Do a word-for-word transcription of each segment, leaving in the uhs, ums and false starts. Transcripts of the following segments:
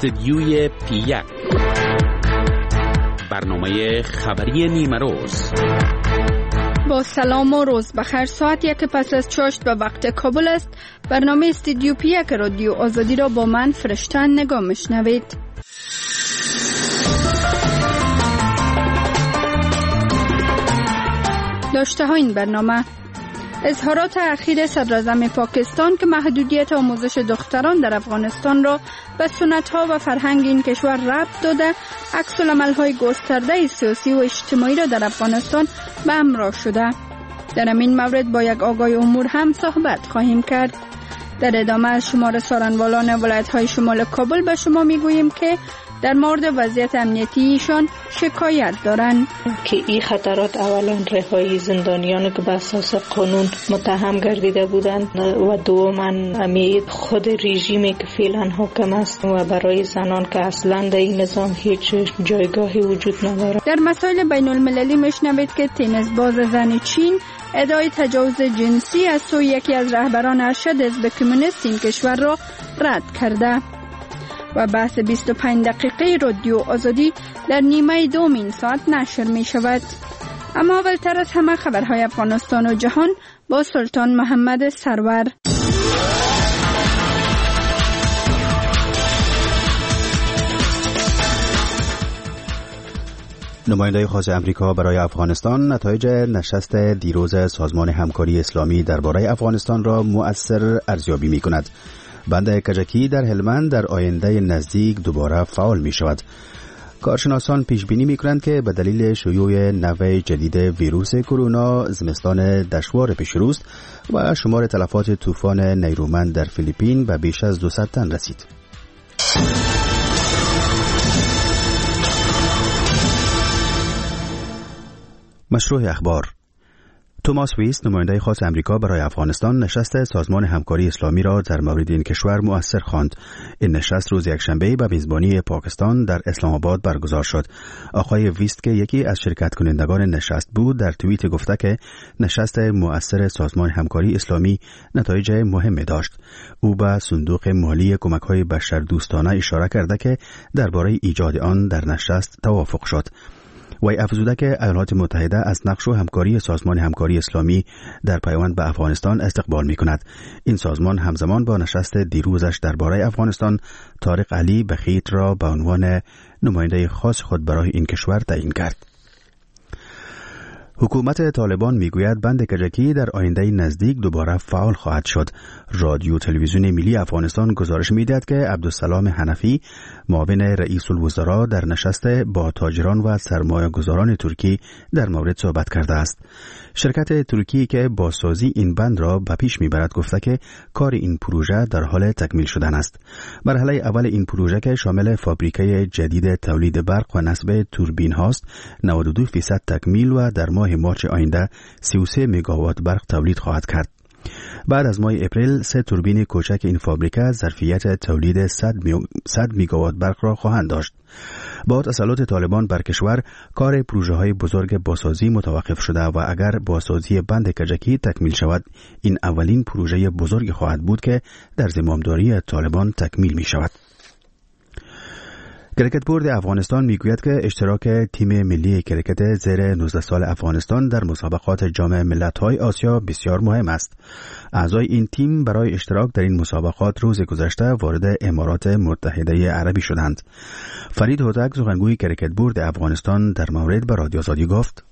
استدیوی پی یک، برنامه خبری نیمه روز. با سلام و روز بخیر. ساعت یک پس از چاشت به وقت کابل است. برنامه استدیو پی یک رادیو آزادی را با من فرشته نگاه میشنوید. داشته ها این برنامه: اظهارات اخیر صدراعظم پاکستان که محدودیت آموزش دختران در افغانستان را به سنت‌ها و فرهنگ این کشور ربط داده، عکس‌العمل‌های گسترده سیاسی و اجتماعی را در افغانستان به همراه شده. در همین مورد با یک آگاه امور هم صحبت خواهیم کرد. در ادامه از شمار سارنوالان ولایت‌های شمال کابل به شما میگوییم که در مورد وضعیت امنیتی ایشان شکایت دارند که این خطرات اولا رهایی زندانیان که به اساس قانون متهم گردیده بودند و دوما امی خود رژیمی که فعلا حاکم است و برای زنان که اصلا در این نظام هیچ جایگاهی وجود ندارد. در مسائل بین المللی میشنوید که تنیس باز زن چین ادعای تجاوز جنسی از سوی یکی از رهبران ارشد حزب کمونیست این کشور را رد کرده. و بحث بیست و پنج دقیقه رادیو آزادی در نیمه دوم این ساعت نشر می شود. اما اولتر از همه خبرهای افغانستان و جهان با سلطان محمد سرور. نماینده خاص امریکا برای افغانستان نتایج نشست دیروز سازمان همکاری اسلامی درباره افغانستان را مؤثر ارزیابی می کند. بند کجکی در هلمند در آینده نزدیک دوباره فعال می شود. کارشناسان پیش بینی می کنند که به دلیل شیوع نوع جدید ویروس کرونا زمستان دشوار پیش روست و شمار تلفات طوفان نیرومند در فیلیپین به بیش از دویست تن رسید. مشروع اخبار: توماس ویست، نماینده خاص امریکا برای افغانستان، نشست سازمان همکاری اسلامی را در مورد این کشور مؤثر خواند. این نشست روز یکشنبه به میزبانی پاکستان در اسلام آباد برگزار شد. آقای ویست که یکی از شرکت کنندگان نشست بود، در توییت گفته که نشست مؤثر سازمان همکاری اسلامی نتایج مهمی داشت. او به صندوق مالی کمک‌های بشردوستانه اشاره کرده که درباره ایجاد آن در نشست توافق شد. وی افزوده که ایالات متحده از نقش و همکاری سازمان همکاری اسلامی در پیوند به افغانستان استقبال می کند. این سازمان همزمان با نشست دیروزش درباره افغانستان طارق علی بخیت را به عنوان نماینده خاص خود برای این کشور تعیین کرد. حکومت طالبان میگوید بند کجکی در آینده نزدیک دوباره فعال خواهد شد. رادیو تلویزیون ملی افغانستان گزارش میدهد که عبدالسلام حنفی، معاون رئیس الوزراء، در نشست با تاجران و سرمایه گذاران ترکی در مورد صحبت کرده است. شرکت ترکی که بازسازی این بند را به پیش میبرد گفته که کار این پروژه در حال تکمیل شدن است. مرحله اول این پروژه که شامل فابریکه جدید تولید برق و نصب توربین هاست، نود و دو درصد تکمیل و در ماه مارچ آینده سی و سه مگاوات برق تولید خواهد کرد. بعد از ماه اپریل سه توربین کوچک این فابریکه ظرفیت تولید صد مگاوات برق را خواهند داشت. با تسلط طالبان بر کشور، کار پروژه های بزرگ بازسازی متوقف شده و اگر بازسازی بند کجکی تکمیل شود، این اولین پروژه بزرگ خواهد بود که در زمامداری طالبان تکمیل می شود. کرکت بورد افغانستان میگوید که اشتراک تیم ملی کرکت زیر نوزده سال افغانستان در مسابقات جام ملت‌های آسیا بسیار مهم است. اعضای این تیم برای اشتراک در این مسابقات روز گذشته وارد امارات متحده عربی شدند. فرید هوتک، سخنگوی کرکت بورد افغانستان، در مورد به رادیو آزادی گفت: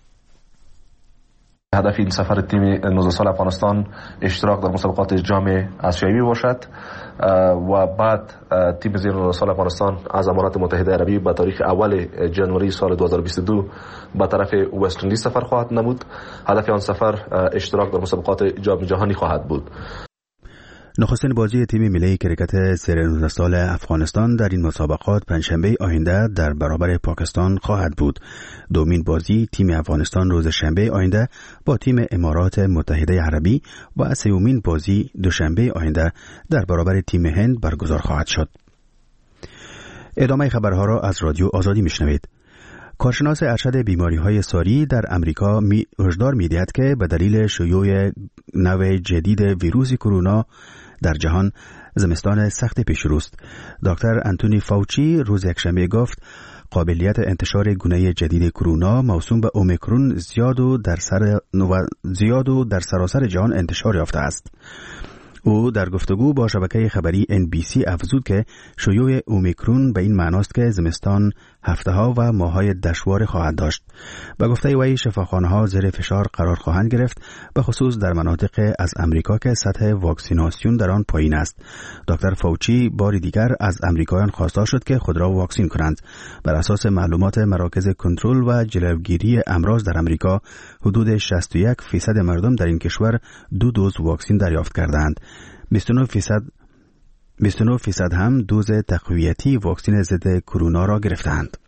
هدف این سفر تیم نوزده سال افغانستان اشتراک در مسابقات جام آسیایی باشد و بعد تیم زیر نوزده سال افغانستان از امارات متحده عربی به تاریخ اول جنوری سال دو هزار و بیست و دو به طرف وست اندیز سفر خواهد نمود. هدف آن سفر اشتراک در مسابقات جام جهانی خواهد بود. نخستین بازی تیم ملی کرکت زیر نوزده سال افغانستان در این مسابقات پنجشنبه آینده در برابر پاکستان خواهد بود. دومین بازی تیم افغانستان روز شنبه آینده با تیم امارات متحده عربی و سومین بازی دوشنبه آینده در برابر تیم هند برگزار خواهد شد. ادامه خبرها را از رادیو آزادی میشنوید. کارشناس ارشد بیماری‌های ساری در امریکا می هشدار می‌دهد که به دلیل شیوع نوع جدید ویروس کرونا در جهان زمستان سخت پیش روست. دکتر انتونی فاوچی روز یکشنبه گفت قابلیت انتشار گونه جدید کرونا موسوم به اومیکرون زیاد و در سر زیاد و در سراسر جهان انتشار یافته است. او در گفتگو با شبکه خبری ان بی سی افزود که شیوع اومیکرون به این معناست که زمستان هفته‌ها و ماه‌های دشوار خواهد داشت. به گفته وی شفاخانه‌ها زیر فشار قرار خواهند گرفت، به خصوص در مناطق از امریکا که سطح واکسیناسیون در آن پایین است. دکتر فاوچی بار دیگر از امریکایان خواستار شد که خود را واکسین کنند. بر اساس معلومات مراکز کنترل و جلوگیری امراض در امریکا، حدود شصت و یک درصد مردم در این کشور دو دوز واکسین دریافت کردند. بیست و نه درصد بیست و نه درصد هم دوز تقویتی واکسن ضد کرونا را گرفتند.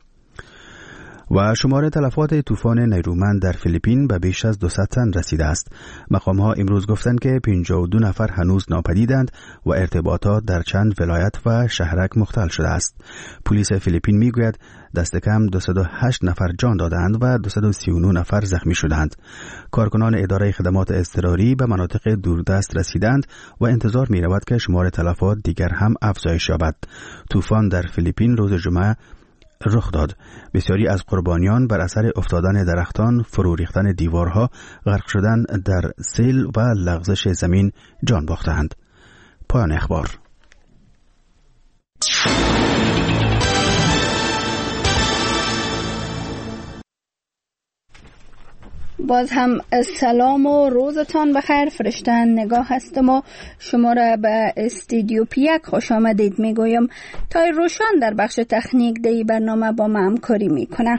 و شمار تلفات طوفان نیرومند در فیلیپین به بیش از دویست تن رسیده است. مقام‌ها امروز گفتند که پنجاه و دو نفر هنوز ناپدیدند و ارتباطات در چند ولایت و شهرک مختل شده است. پلیس فیلیپین میگوید دست کم دویست و هشت نفر جان دادند و دویست و سی و نه نفر زخمی شدند. کارکنان اداره خدمات اضطراری به مناطق دوردست رسیدند و انتظار می رود که شمار تلفات دیگر هم افزایش یابد. طوفان در فیلیپین روز جمعه رخ داد. بسیاری از قربانیان بر اثر افتادن درختان، فرو ریختن دیوارها، غرق شدن در سیل و لغزش زمین جان باختند. پایان اخبار. باز هم سلام و روزتان بخیر. فرشتن نگاه هستم و شما را به استودیو پیک خوش آمدید میگویم. تا روشان در بخش تکنیک دی برنامه با ما همکاری میکنه.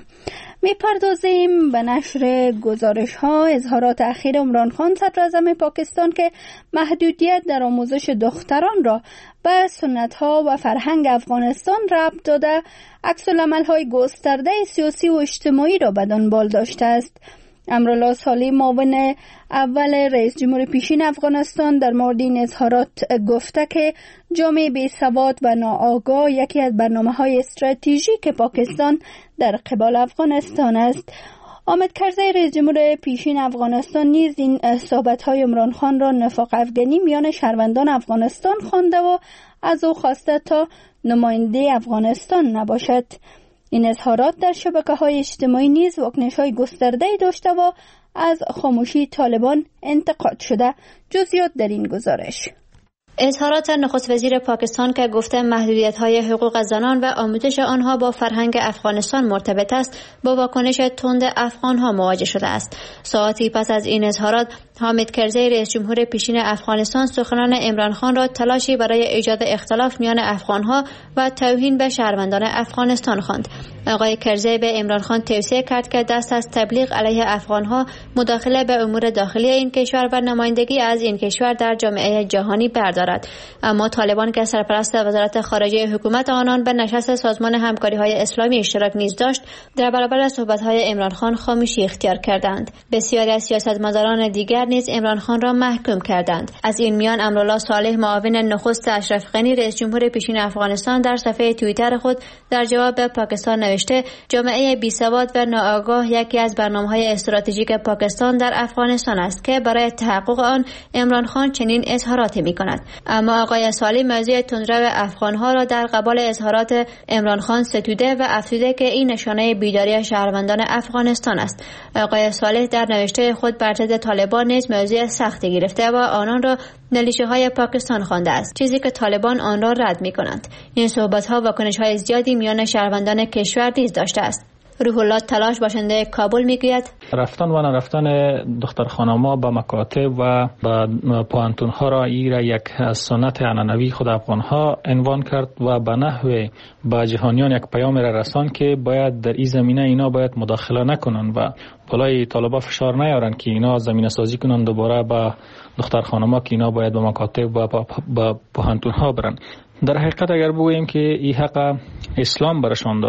میپردازیم به نشر گزارش ها اظهارات اخیر عمران خان صدراعظم پاکستان که محدودیت در آموزش دختران را به سنت ها و فرهنگ افغانستان ربط داده، عکس العمل های گسترده سیاسی و اجتماعی را به دنبال داشته است. امرالله صالح معاون اول رئیس جمهور پیشین افغانستان در مورد این اظهارات گفته که جامعه بی‌سواد و ناآگاه یکی از برنامه‌های استراتژیک پاکستان در قبال افغانستان است. حامد کرزی رئیس جمهور پیشین افغانستان نیز این صحبت‌های عمران خان را نفاق افغانی میان شهروندان افغانستان خوانده و از او خواسته تا نماینده افغانستان نباشد. این اظهارات در شبکه‌های اجتماعی نیز واکنش‌های گسترده‌ای داشته و از خاموشی طالبان انتقاد شده. جزئیات در این گزارش. اظهارات نخست وزیر پاکستان که گفته محدودیت‌های حقوق زنان و آموزش آنها با فرهنگ افغانستان مرتبط است، با واکنش تند افغان‌ها مواجه شده است. ساعتی پس از این اظهارات، حامد کرزی رئیس جمهور پیشین افغانستان سخنان عمران خان را تلاشی برای ایجاد اختلاف میان افغان‌ها و توهین به شهروندان افغانستان خواند. آقای کرزی به عمران خان توصیه کرد که دست از تبلیغ علیه افغان‌ها، مداخله به امور داخلی این کشور و نمایندگی از این کشور در جامعه جهانی بردارد. اما طالبان که سرپرست وزارت خارجه حکومت آنان به نشست سازمان همکاری‌های اسلامی اشتراک نیز داشت، در برابر صحبت‌های عمران خان خاموشی اختیار کردند. بسیاری از سیاستمداران دیگر نیز عمران خان را محکوم کردند. از این میان امرالله صالح معاون نخست اشرف غنی رئیس جمهور پیشین افغانستان در صفحه توییتر خود در جواب به پاکستان نوشته: جامعه بی‌سواد و ناآگاه یکی از برنامه‌های استراتژیک پاکستان در افغانستان است که برای تحقق آن عمران خان چنین اظهاراتی می‌کند. اما آقای صالح موضوع تندرو افغان‌ها را در قبال اظهارات عمران خان ستوده و افزوده که این نشانه بیداری شهروندان افغانستان است. آقای صالح در نوشته خود بر ضد طالبان نیز موضوع سختی گرفته و آنان را نلیشه‌های پاکستان خوانده است، چیزی که طالبان آن را رد می‌کنند. این صحبت‌ها واکنش‌های زیادی میان شهروندان کشور نیز داشته است. روح الله تلاش باشنده کابل میگوید رفتن و نرفتن دختر خانم‌ها به مکاتب و به پوهنتون‌ها را ایرا یک سنت عنعنوی خود افغان‌ها عنوان کرد و به نحو به جهانیان یک پیام را رساند که باید در این زمینه اینا باید مداخله نکنند و بالای طالبا فشار نیارن که اینا زمینه سازی کنند دوباره به دختر خانم‌ها که اینا باید به مکاتب و به پوهنتون‌ها برن. در حقیقت اگر بگوییم که این حق اسلام برشان داده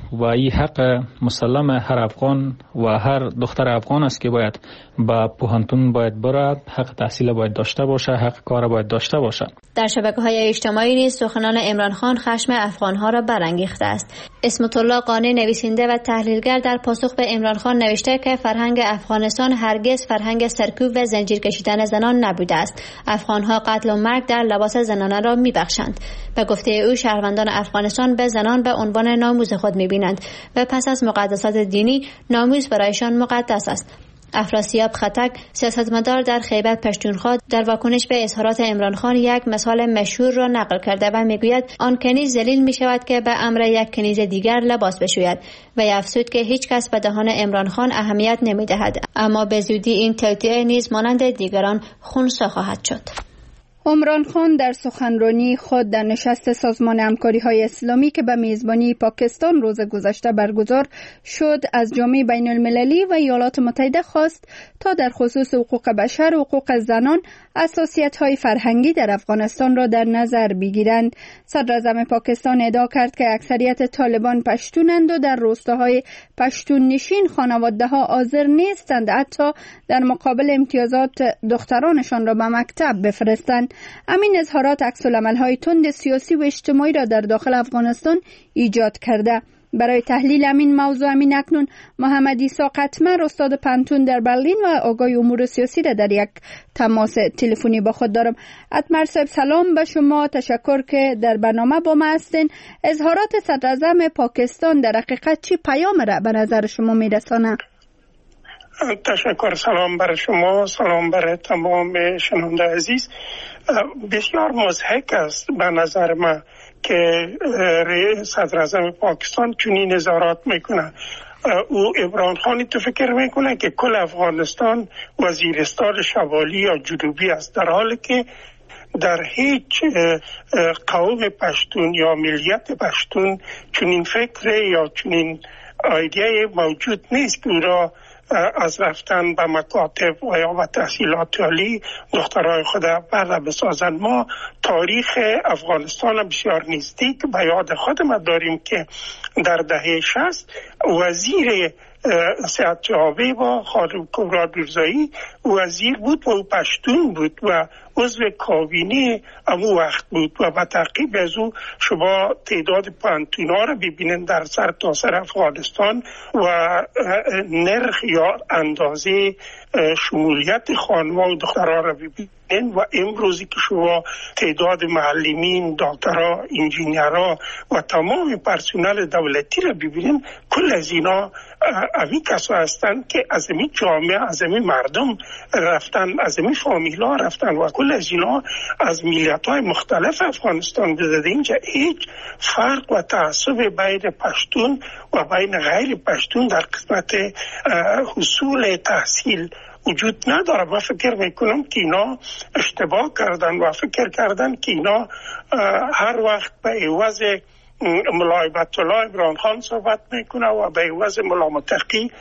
و این حق مسلم هر افغان و هر دختر افغان است که باید با پوهنتون باید برد، حق تحصیل باید داشته باشه، حق کار باید داشته باشه. در شبکه‌های اجتماعی نیز سخنان عمران خان خشم افغان‌ها را برانگیخته است. اسمت الله قانی نویسنده و تحلیلگر در پاسخ به عمران خان نوشته که فرهنگ افغانستان هرگز فرهنگ سرکوب و زنجیر کشیدن زنان نبوده است. افغان‌ها قتل و مرگ در لباس زنانه را می‌بخشند. به گفته او شهروندان افغانستان به زنان به عنوان ناموس خود می‌بینند و پس از مقدسات دینی ناموس برایشان مقدس است. افراسیاب خطک سیاستمدار در خیبر پشتونخوا در واکنش به اظهارات عمران خان یک مثال مشهور را نقل کرده و میگوید آن کنیز ذلیل می شود که به امر یک کنیز دیگر لباس بشوید و افزود که هیچ کس به دهان عمران خان اهمیت نمی دهد، اما به زودی این توطئه نیز مانند دیگران خنثی خواهد شد. عمران خان در سخنرانی خود در نشست سازمان همکاری‌های اسلامی که به میزبانی پاکستان روز گذشته برگزار شد از جامعه بین المللی و ایالات متحده خواست تا در خصوص حقوق بشر و حقوق زنان اساسیت‌های فرهنگی در افغانستان را در نظر بگیرند. صدراعظم پاکستان ادعا کرد که اکثریت طالبان پشتونند و در روستاهای پشتون نشین خانواده‌ها حاضر نیستند حتی در مقابل امتیازات دخترانشان را به مکتب بفرستند. همین اظهارات عکس‌العمل‌های تند سیاسی و اجتماعی را در داخل افغانستان ایجاد کرده. برای تحلیل همین موضوع همین اکنون محمد عیسی قطمر استاد پانتون در برلین و آگاه امور سیاسی را در یک تماس تلفنی با خود دارم. قطمر صاحب سلام به شما، تشکر که در برنامه با ما هستین. اظهارات صدراعظم پاکستان در حقیقت چی پیام را به نظر شما میرسانه؟ تشکر، سلام برای شما، سلام برای تمام شنونده عزیز. بسیار مضحک است به نظر من که صدراعظم پاکستان چنین اظهارات میکنه. او عمران خانی تو فکر میکنه که کل افغانستان وزیرستان شمالی یا جنوبی است، در حالی که در هیچ قوم پشتون یا ملیت پشتون چنین فکر یا چنین ایده موجود نیست که او را از رفتن به مکاتب و یا به تحصیلات عالی دخترای خود بر بسازند. ما تاریخ افغانستان بسیار نزدیک به یاد خود ما داریم که در دهه شصت وزیر صحت جوابی با خانم کبرا دورزایی وزیر بود و پشتون بود و عضو کابینه امو وقت بود و به تعقیب از او شما تعداد پانتونا را ببینید در سر تا سر افغانستان و نرخ یا اندازه شمولیت خانم‌ها و دخترها را ببینید و امروزی که شما تعداد معلمین، دکترها، انجینیرها و تمام پرسنل دولتی را ببینید، کل از اینا امی کسا هستند که از امی جامعه، از امی مردم رفتن، از امی فامیلا رفتن و کل از اینا از ملیت‌های مختلف افغانستان بزده. اینجا هیچ فرق و تعصب بین پشتون و بین غیر پشتون در قسمت حصول تحصیل وجود نداره. من فکر میکنم که اینا اشتباه کردن و فکر کردن که اینا هر وقت به عوض ملا هیبت الله عمران خان صحبت میکنه و به عوض ملا متقی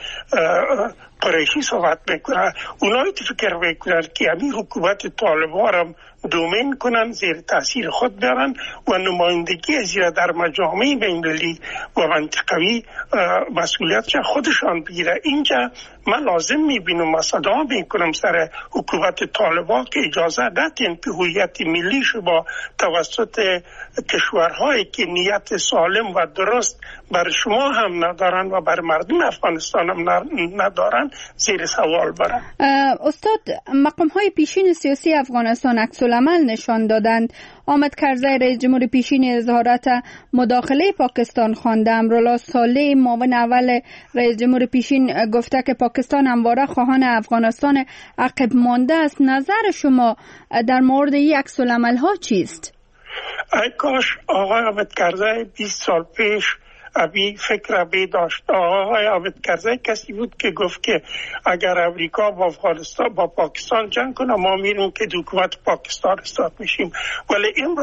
قریشی صحبت میکنه. اونایی که فکر میکنن که همین حکومت طالبان را دومین کنن، زیر تاثیر خود برن و نمایندگی از در مجامع بین‌المللی و منطقوی مسئولیتش خودشان بگیره. اینجا من لازم میبینم و صدا میکنم سر حکومت طالبان که اجازه ندین که هویت ملی شما توسط کشورهایی که نیت سالم و درست بر شما هم ندارن و بر مردم افغانستان هم ندارن زیر سوال برن. استاد، مقام های پیشین سیاسی افغانستان عکس العمل نشان دادند. حامد کرزی رئیس جمهور پیشین اظهارات مداخله پاکستان خوانده. امرالله صالح معاون اول رئیس جمهور پیشین گفته که پاکستان همواره خواهان افغانستان عقب مانده است. نظر شما در مورد این عکس العمل ها چیست؟ ای کاش آقای حامد کرزی بیست سال پیش ابی فکر ابی داشت. آقای حامد کرزی کسی بود که گفت که اگر امریکا با افغانستان با پاکستان جنگ کنه ما میریم که حکومت پاکستان استاد میشیم، ولی امروز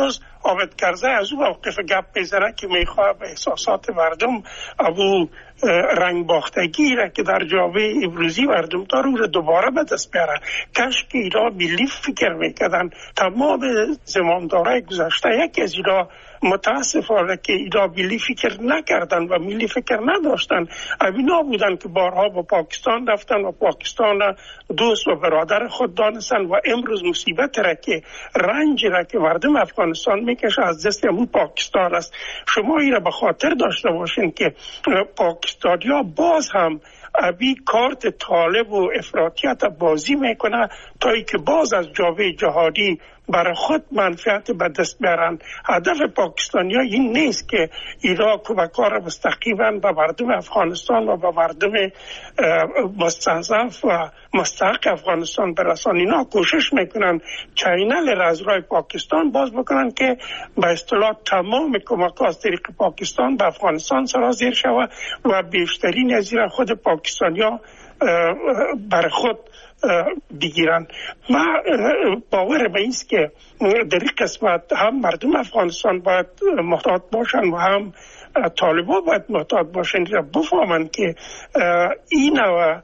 عابد کرزی از او موقف گپ میزنه که میخواد به احساسات مردم ابو رنگ باختگی را که در جامعه امروزی مردم داره رو دوباره به دست بیاره. کاش که اینا ملی فکر میکردن. تمام زمامدارای گذشته یکی از اینا متاسفانه که اینا ملی فکر نکردن و ملی فکر نداشتن. اینا بودن که بارها با پاکستان رفتن و پاکستان دوست و برادر خود دانستن و امروز مصیبت را که رنج را که مردم افغانستان میکشه از دست همون پاکستان است. شما این را به خاطر داشته باشین که پاکستانیا باز هم ابی کارت طالب و افراطیت بازی میکنه تا ای که باز از جامعه جهانی برای خود منفعت به دست بیارن. هدف پاکستانیا این نیست که ایران کمکار مستقیما به مردم افغانستان و به مردم مستضعف و مستحق افغانستان برسان. اینا کوشش میکنن چینل را از راه پاکستان باز بکنن که به اصطلاح تمام کمک از طریق پاکستان به افغانستان سرازیر شود و بیشترین از این خود پاکستانیا بر خود بگیرن. ما باور به اینست که در این قسمت هم مردم افغانستان باید محتاط باشن و هم طالبان باید محتاط باشن را بفهمن که این و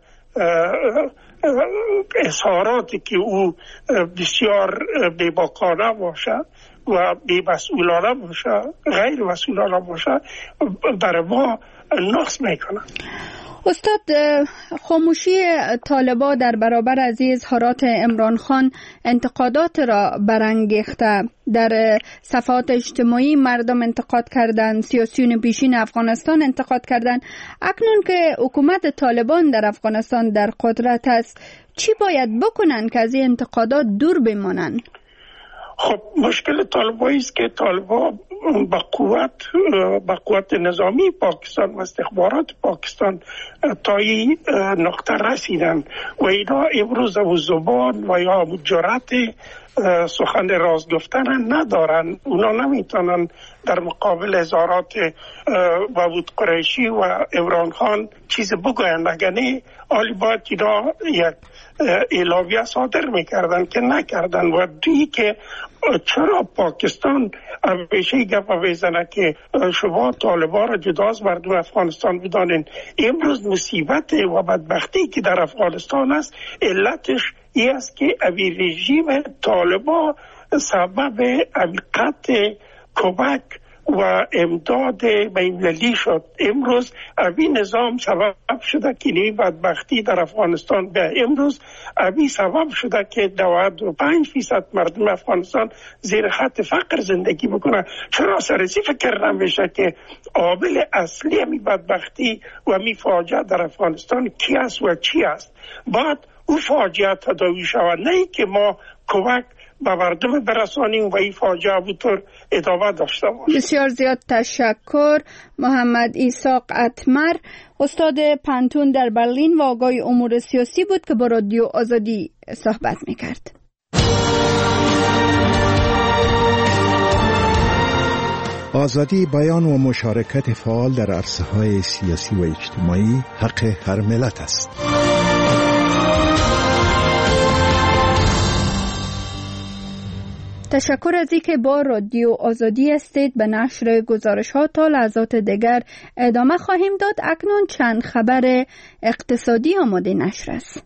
اظهاراتی که او بسیار بی‌باکانه باشه و بی‌مسئولانه باشه، غیر مسئولانه باشه، برای ما نقص میکنن. استاد، خاموشی طالبان در برابر از اظهارات عمران خان انتقادات را برانگیخته. در صفحات اجتماعی مردم انتقاد کردند، سیاسیون پیشین افغانستان انتقاد کردند. اکنون که حکومت طالبان در افغانستان در قدرت است، چی باید بکنن که از این انتقادات دور بمانند؟ خب مشکل طالبان است که طالبان با قوت با قوت نظامی پاکستان و استخبارات پاکستان تا این نقطه رسیدن و اینا امروز و زبان و یا جرأت سخن راز گفتن ندارن. اونا نمیتونن در مقابل اظهارات وحود قریشی و عمران خان چیز بگوین. اگه آلی باید اینا یک اعلامیه صادر میکردن که نکردن. و دویی که چرا پاکستان همیشه گپ میزنه که شما طالبان را جدا از مردم افغانستان بدانین. امروز مصیبت و بدبختی که در افغانستان است علتش این است که اوی رژیم طالبان سبب قطع کمک و امداد بین‌المللی شد. امروز اوی نظام سبب شده که این بدبختی در افغانستان به امروز اوی سبب شده که نود و پنج فیصد مردم افغانستان زیر خط فقر زندگی بکنه. چرا سرسی فکر نمیشه که عامل اصلی این بدبختی و این فاجعه در افغانستان کی است و چی است؟ بعد او فاجعه تداوی شود، نه که ما کمک به مردم برسانیم و این فاجعه بطور ادامه داشته باشیم. بسیار زیاد تشکر. محمد ایساق اتمر، استاد پانتون در برلین و آگاه امور سیاسی بود که با رادیو آزادی صحبت میکرد. آزادی بیان و مشارکت فعال در عرصه‌های سیاسی و اجتماعی حق هر ملت است. تشکر از اینکه با رادیو آزادی هستید. به نشر گزارش ها تا لحظات دیگر ادامه خواهیم داد. اکنون چند خبر اقتصادی آماده نشر است.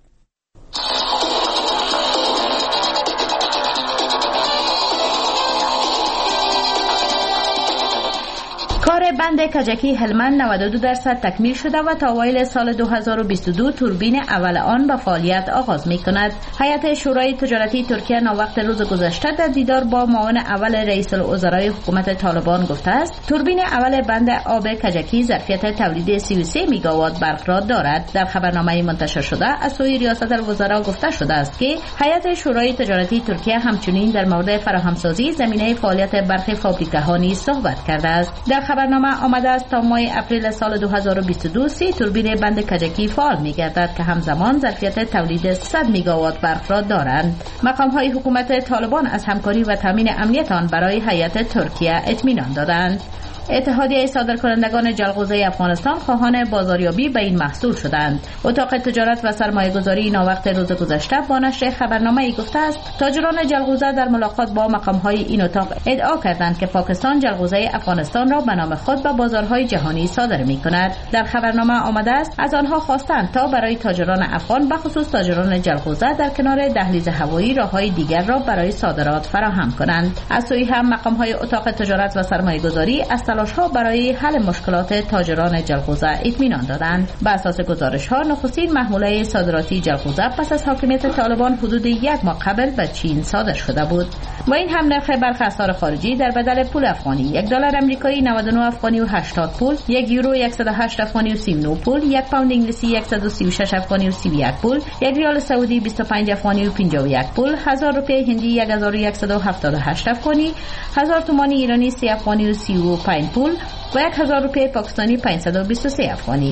کار بند کجکی هلمند نود و دو درصد تکمیل شده و تا اوایل سال دو هزار و بیست و دو توربین اول آن به فعالیت آغاز می کند. هیئت شورای تجارتی ترکیه ناوقت روز گذشته در دیدار با معاون اول رئیس الوزرای حکومت طالبان گفته است توربین اول بند آب کجکی ظرفیت تولید سی و سه میگاوات برق را دارد. در خبرنامه منتشر شده از سوی ریاست الوزراء گفته شده است که هیئت شورای تجارتی ترکیه همچنین در مورد فراهمسازی زمینه فعالیت برخی فابریکه‌ها نیز صحبت کرده است. در خبرنامه آمده است تا ماه اپریل سال دو هزار و بیست و دو سی توربین بند کجکی فعال می‌گردد که همزمان ظرفیت تولید صد میگاوات برق را دارند. مقام‌های حکومت طالبان از همکاری و تامین امنیت آن برای هیئت ترکیه اطمینان دادند. اتحادیه صادرکنندگان جلغوزه افغانستان خواهان بازاریابی به این محصول شدند. اتاق تجارت و سرمایه‌گذاری ناوقت روز گذشته با نشر خبرنامه‌ای گفته است تاجران جلغوزه در ملاقات با مقام‌های این اتاق ادعا کردند که پاکستان جلغوزه افغانستان را به نام خود به بازارهای جهانی صادر می‌کند. در خبرنامه آمده است از آنها خواستند تا برای تاجران افغان به خصوص تاجران جلغوزه در کنار دهلیز هوایی راههای دیگر را برای صادرات فراهم کنند. از سوی هم مقام‌های اتاق تجارت و سرمایه‌گذاری از تلاش‌ها برای حل مشکلات تاجران جلغوزه اطمینان دادند. بر اساس گزارش‌ها نخستین محموله صادراتی جلغوزه پس از حاکمیت طالبان حدود یک ماه قبل به چین صادر شده بود و این هم نرخ برخی اسعار خارجی در بدل پول افغانی: یک دلار آمریکایی نود و نه افغانی و هشتاد پول، یک یورو صد و هشت افغانی و سی و نه پول، یک پوند انگلیسی صد و سی و شش افغانی و سی و یک پول، یک ریال سعودی بیست و پنج افغانی و پنجاه و یک پول، هزار روپیه هندی هزار و صد و هفتاد و هشت افغانی، هزار تومان ایرانی سه افغانی و سی و پنج پول و یک هزار روپیه پاکستانی پانصد و بیست و سه افغانی.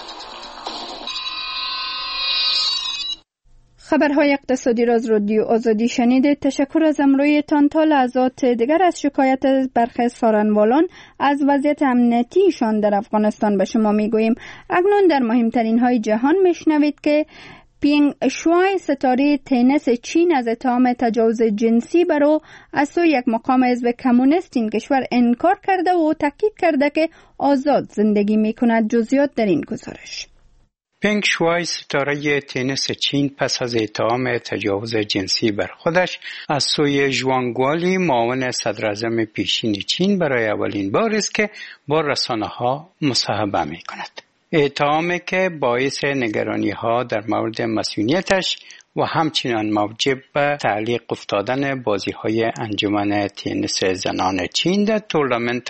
خبرهای اقتصادی را از رادیو آزادی شنیدید. تشکر از امرویتان. تا لحظات دیگر از شکایت برخی سارنوالان از وضعیت امنیتیشان در افغانستان به شما میگوییم. اکنون در مهمترین های جهان میشنوید که پینگ شوای ستاره تنیس چین از اتهام تجاوز جنسی بر او از سوی یک مقام حزب کمونیست این کشور انکار کرده و تاکید کرده که آزاد زندگی میکند. جزئیات در این گزارش. پینگ شوای ستاره تنیس چین پس از اتهام تجاوز جنسی بر خودش از سوی ژوان گوالی معاون صدراعظم پیشین چین برای اولین بار است که با رسانه‌ها مصاحبه می‌کند. اتهامی که باعث نگرانی‌ها در مورد مسئولیتش و همچنان موجب به تعلیق افتادن بازی‌های انجمن تنیس زنان چین در تورنمنت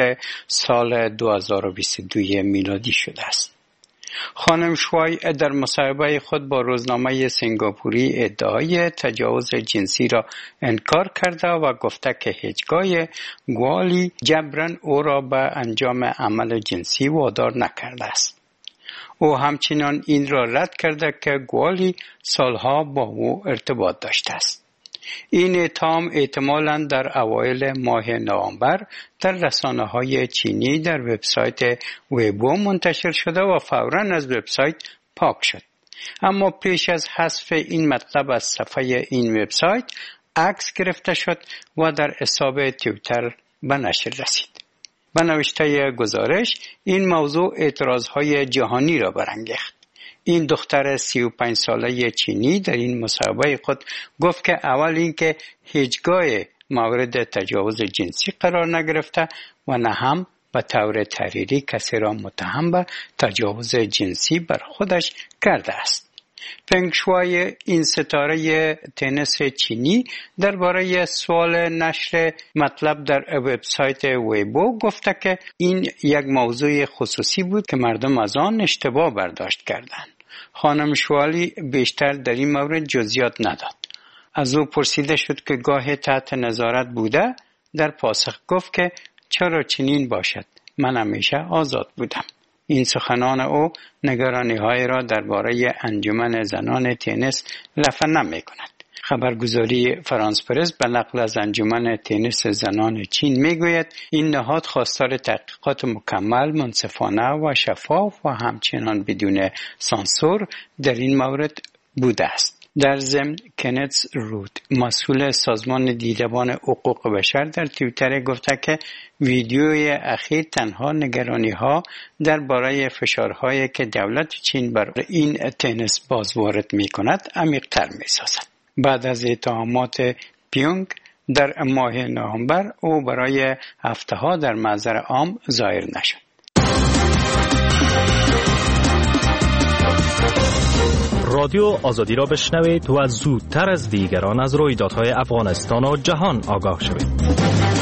سال دو هزار و بیست و دو میلادی شده است. خانم شوای در مصاحبه خود با روزنامه سنگاپوری ادعای تجاوز جنسی را انکار کرده و گفته که هیچگاه گوالی جبران او را به انجام عمل جنسی وادار نکرده است. او همچنان این را رد کرده که گوالی سالها با او ارتباط داشته است. این اتهام احتمالاً در اوایل ماه نوامبر در رسانه‌های چینی در وبسایت ویبو منتشر شده و فوراً از وبسایت پاک شد. اما پیش از حذف این مطلب از صفحه این وبسایت عکس گرفته شد و در حساب توییتر به نشر رسید. به نوشته گزارش این موضوع اعتراضهای جهانی را برانگیخت. این دختر سی و پنج ساله چینی در این مصاحبه خود گفت که اول اینکه هیچگاه مورد تجاوز جنسی قرار نگرفته و نه هم به طور تحریری کسی را متهم به تجاوز جنسی بر خودش کرده است. پینگ شوای این ستاره تنیس چینی درباره سوال نشر مطلب در وبسایت ویبو گفته که این یک موضوع خصوصی بود که مردم از آن اشتباه برداشت کردند. خانم شوالی بیشتر در این مورد جزئیات نداد. از او پرسیده شد که گاه تحت نظارت بوده؟ در پاسخ گفت که چرا چنین باشد؟ من همیشه آزاد بودم. این سخنان او نگرانی‌های را درباره انجمن زنان تنیس رفع نمی‌کند. خبرگزاری فرانس پرس به نقل از انجمن تنیس زنان چین میگوید این نهاد خواستار تحقیقات مکمل، منصفانه و شفاف و همچنان بدون سانسور در این مورد بوده است. در ضمن کنت رود، مسئول سازمان دیدبان حقوق بشر، در توییتر گفته که ویدیوی اخیر تنها نگرانی‌ها درباره فشارهایی که دولت چین بر این تنیس باز وارد می‌کند عمیق‌تر می‌سازد. بعد از اتهامات پیونگ در ماه نوامبر او برای هفته‌ها در محضر عام ظاهر نشد. رادیو آزادی را بشنوید و زودتر از دیگران از رویدادهای افغانستان و جهان آگاه شوید.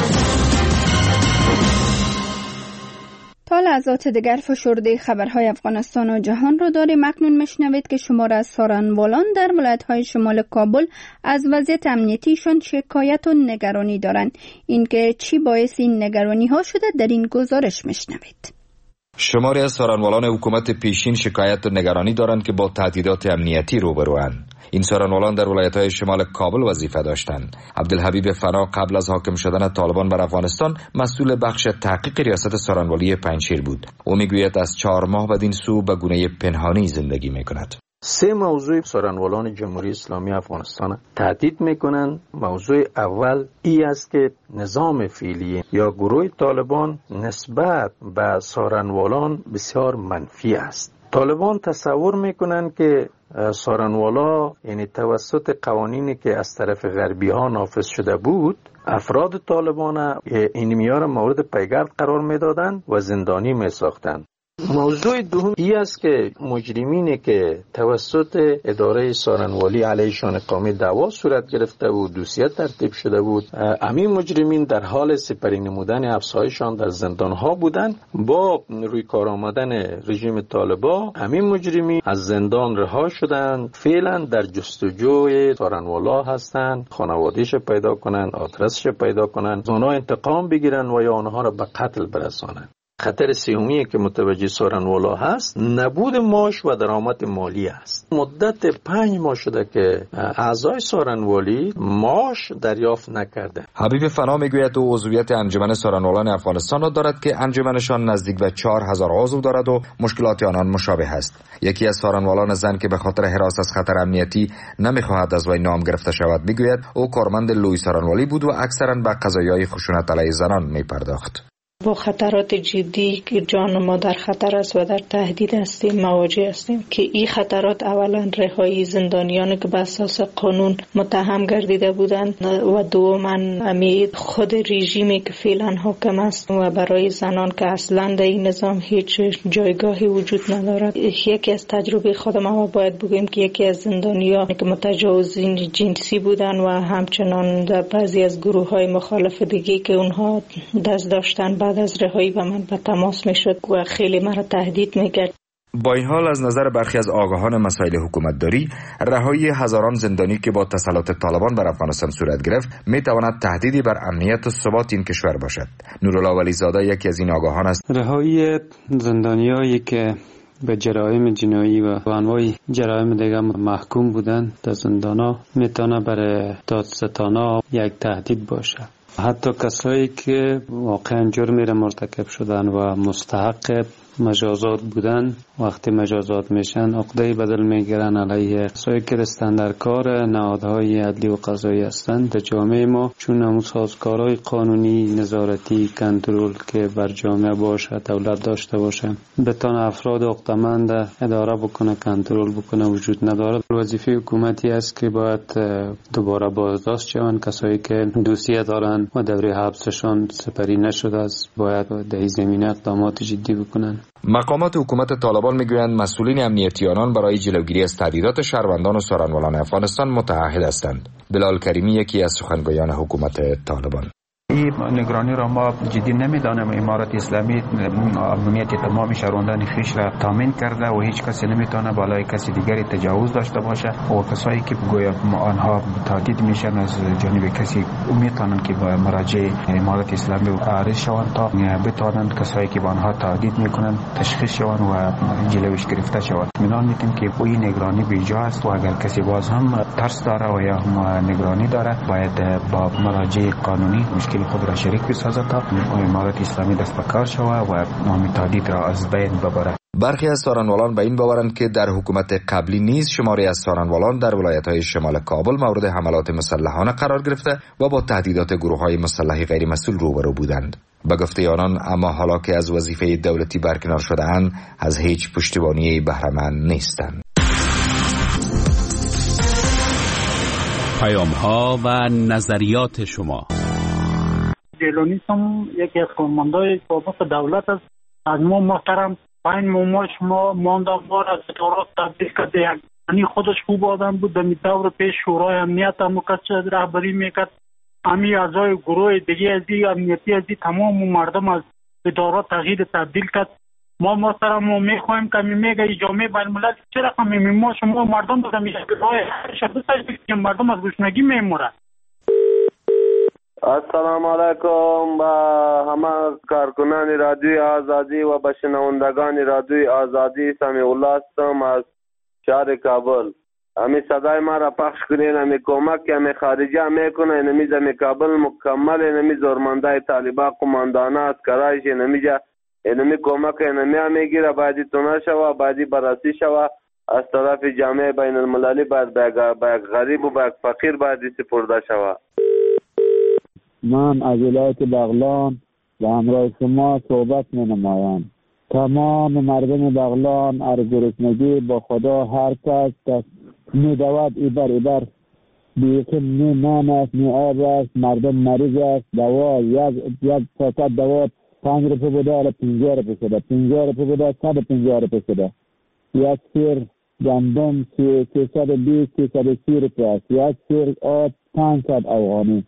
تا لحظات دیگر فشرده خبرهای افغانستان و جهان را داریم. اکنون میشنوید که شمار از سارنوالان در ولایت‌های شمال کابل از وضعیت امنیتیشان شکایت و نگرانی دارند. اینکه چی باعث این نگرانی‌ها شده در این گزارش میشنوید. شماری از سارنوالان حکومت پیشین شکایت و نگرانی دارند که با تهدیدات امنیتی روبروند. این سارنوالان در ولایت‌های شمال کابل وظیفه داشتند. عبدالحبیب فنا قبل از حاکم شدن طالبان بر افغانستان مسئول بخش تحقیق ریاست سارنوالی پنجشیر بود. او میگوید از چهار ماه بدین سو به گونه پنهانی زندگی میکند. سه موضوع سارنوالان جمهوری اسلامی افغانستان تهدید میکنند. موضوع اول ای است که نظام فعلی یا گروه طالبان نسبت به سارنوالان بسیار منفی است. طالبان تصور میکنند که سارنوالا یعنی توسط قوانینی که از طرف غربی ها نافذ شده بود افراد طالبان اینمیا را مورد پیگرد قرار میدادند و زندانی میساختند. موضوع دوم ای است که مجرمینی که توسط اداره سارنوالی علیهشان اقامه دعوا صورت گرفته و دوسیه ترتیب شده بود، همین مجرمین در حال سپری نمودن افسایشان در زندانها بودند. با روی کار آمدن رژیم طالبان همین مجرمین از زندان رها شدند، فعلا در جستجوی سارنوالا هستند، خانوادهش پیدا کنند، آدرسش پیدا کنند، از آنها انتقام بگیرند و یا آنها را به قتل برسانند. خطر سومی که متوجه سارنوالا هست نبود معاش و درآمد مالی است. مدت پنج ماه شده که اعضای سارنوالی معاش دریافت نکرده. حبیب فنا میگوید او عضویت انجمن سارنوالان افغانستان را دارد که انجمنشان نزدیک به چهار هزار عضو دارد و مشکلات آنان مشابه است. یکی از سارنوالان زن که به خاطر هراس از خطر امنیتی نمیخواهد از وی نام گرفته شود میگوید او کارمند لوی سارنوالی بود و اکثرا به قضایای خشونت علیه زنان میپرداخت. با خطرات جدی که جان ما در خطر است و در تهدید هستیم مواجه هستیم که این خطرات اولا رهایی زندانیان که به اساس قانون متهم گردیده بودند و دوما امید خود رژیمی که فعلا حاکم است و برای زنان که اصلا در این نظام هیچ جایگاهی وجود ندارد. یکی از تجربه خود ما باید بگویم که یکی از زندانیان که متجاوزین جنسی بودند و همچنان در بعضی از گروه های مخالف دیگه که اونها دست داشتن بعد از رهایی به من به تماس میشد و خیلی مرا تهدید میکرد. با این حال از نظر برخی از آگاهان مسائل حکومتداری رهایی هزاران زندانی که با تسلط طالبان بر افغانستان صورت گرفت میتواند تهدیدی بر امنیت و ثبات این کشور باشد. نورالله ولیزاده یکی از این آگاهان است. رهایی زندانیایی که به جرایم جنایی و انواع جرایم دیگر محکوم بودند در زندان‌ها میتونه برای دادستانا یک تهدید باشه. حتی کسایی که واقعا جرمی را مرتکب شدن و مستحق مجازات بودن وقتی مجازات میشن عقده بدل میگیرن علیه کسایی که دستن در کار نهادهای عدلی و قضایی هستند در جامعه ما، چون همون سازگارهای قانونی نظارتی کنترل که بر جامعه باشه دولت داشته باشه بتونه افراد عقده‌مند اداره بکنه کنترل بکنه وجود نداره. وظیفه حکومتی است که باید دوباره بازداشت شوند کسایی که دوسیه دارن و دوره حبسشان سپری نشده است باید در این زمینه اقدامات جدی بکنن. مقامات حکومت طالبان میگویند مسئولین امنیتی آنان برای جلوگیری از تهدیدات شهروندان و سارنوالان افغانستان متعهد هستند. بلال کریمی یکی از سخنگویان حکومت طالبان: این نگرانی را ما جدی نمیدانیم. امارت اسلامی امنیت تمام شهروندان خویش را تامین کرده و هیچ کسی نمیتونه بالای کسی دیگری تجاوز داشته باشه و کسایی که گویا آنها تهدید میشن از جانب کسی میتونن که با مراجع امارت اسلامی عارض شوند تا بتوانند کسایی که با آنها تهدید میکنن تشخیص شوند و جلوش گرفته شود. اطمینان میدیم که این نگرانی بی‌جا است و اگر کسی باز هم ترس داره و یا هم نگرانی داره باید با مراجع قانونی مشکل خود را شریک بسازد تا امارت اسلامی دست به کار شود و نام تهدید را از بین ببرد. برخی از سارنوالان به این باورند که در حکومت قبلی نیز شماری از سارنوالان در ولایت‌های شمال کابل مورد حملات مسلحانه قرار گرفته و با تهدیدات گروه‌های مسلح غیر مسئول روبرو بودند. به گفته آنان اما حالا که از وظیفه دولتی برکنار شده‌اند از هیچ پشتیبانی بهره مند نیستند. پیام‌ها و نظریات شما. جیلانی هم یکی از کارمندای بابا دولت است. از ما محترم پنج ماه شما مانده بار از ادارات تبدیل کرده. یعنی خودش خوب آدم بود. در دور پیش شورای امنیت هم مکسر رهبری میکرد. همین اعضای گروه دیگه از این امنیتی از این تمام مردم از ادارات تغییر تبدیل کرد. ما محترم و میخوایم که میگه ای جامعه بین‌الملل چه رقم ما شما مردم بودم میشه که مردم از گشنگی میمورد. السلام علیکم با همه کارکنان رادیوی آزادی و به شنوندگان رادیوی آزادی. سمیع الله هستم از شهر کابل. امی صدای ما را پخش کنین، امی کمک که امی خارجه میکنه، اینمی زمی کابل مکمل، اینمی زورمنده طالبا قماندانه اسکرایش اینمی جا اینمی کمک اینمی هم میگیره، بایدی تونه شوه، بایدی براسی شوه از طرف جامعه بین المللی، باید به غریب و به فقیر بایدی سپرده شوه. من از ولایت بغلان و همراه شما صحبت می نمایم. تمام مردم بغلان از گرسنگی با خدا هر کس دست می دود ایبر ایبر بیخیم نی نان است نی آب است، مردم مریض است، دوا یک یک پاکت دوا پنج روپه بوده الان پنجاه روپه شده، پنجاه روپه بوده صد و پنجاه روپه شده. یک سیر گندم سیصد و بیست سیصد و سی روپه است، یک سیر آب پانصد افغانی.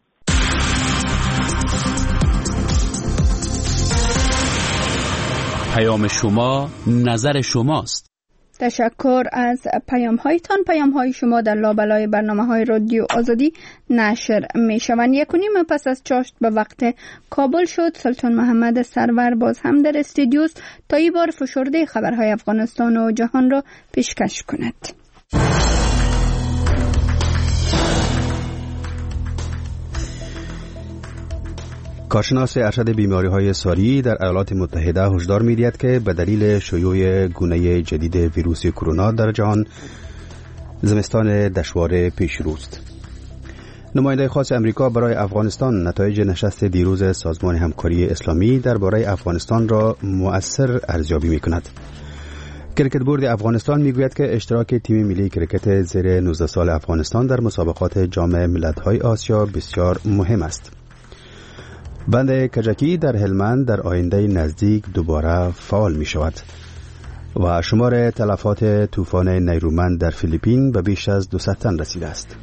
پیام شما نظر شماست. تشکر از پیام هایتان. پیام های شما در لابلای برنامه های رادیو آزادی نشر می شوند. یک و نیم پس از چاشت به وقت کابل شد. سلطان محمد سرور باز هم در استودیوست تا این بار فشرده خبرهای افغانستان و جهان را پیشکش کند. کارشناس ارشد بیماری‌های ساری در ایالات متحده هشدار می‌دهد که به دلیل شیوع گونه جدید ویروس کرونا در جهان زمستان دشوار پیش روست. نماینده خاص امریکا برای افغانستان نتایج نشست دیروز سازمان همکاری اسلامی درباره افغانستان را مؤثر ارزیابی می‌کند. کرکت بورد افغانستان میگوید که اشتراک تیم ملی کرکت زیر نوزده سال افغانستان در مسابقات جام ملت‌های آسیا بسیار مهم است. بند کجکی در هلمند در آینده نزدیک دوباره فعال می شود و شمار تلفات طوفان نیرومند در فیلیپین به بیش از دویست تن رسیده است.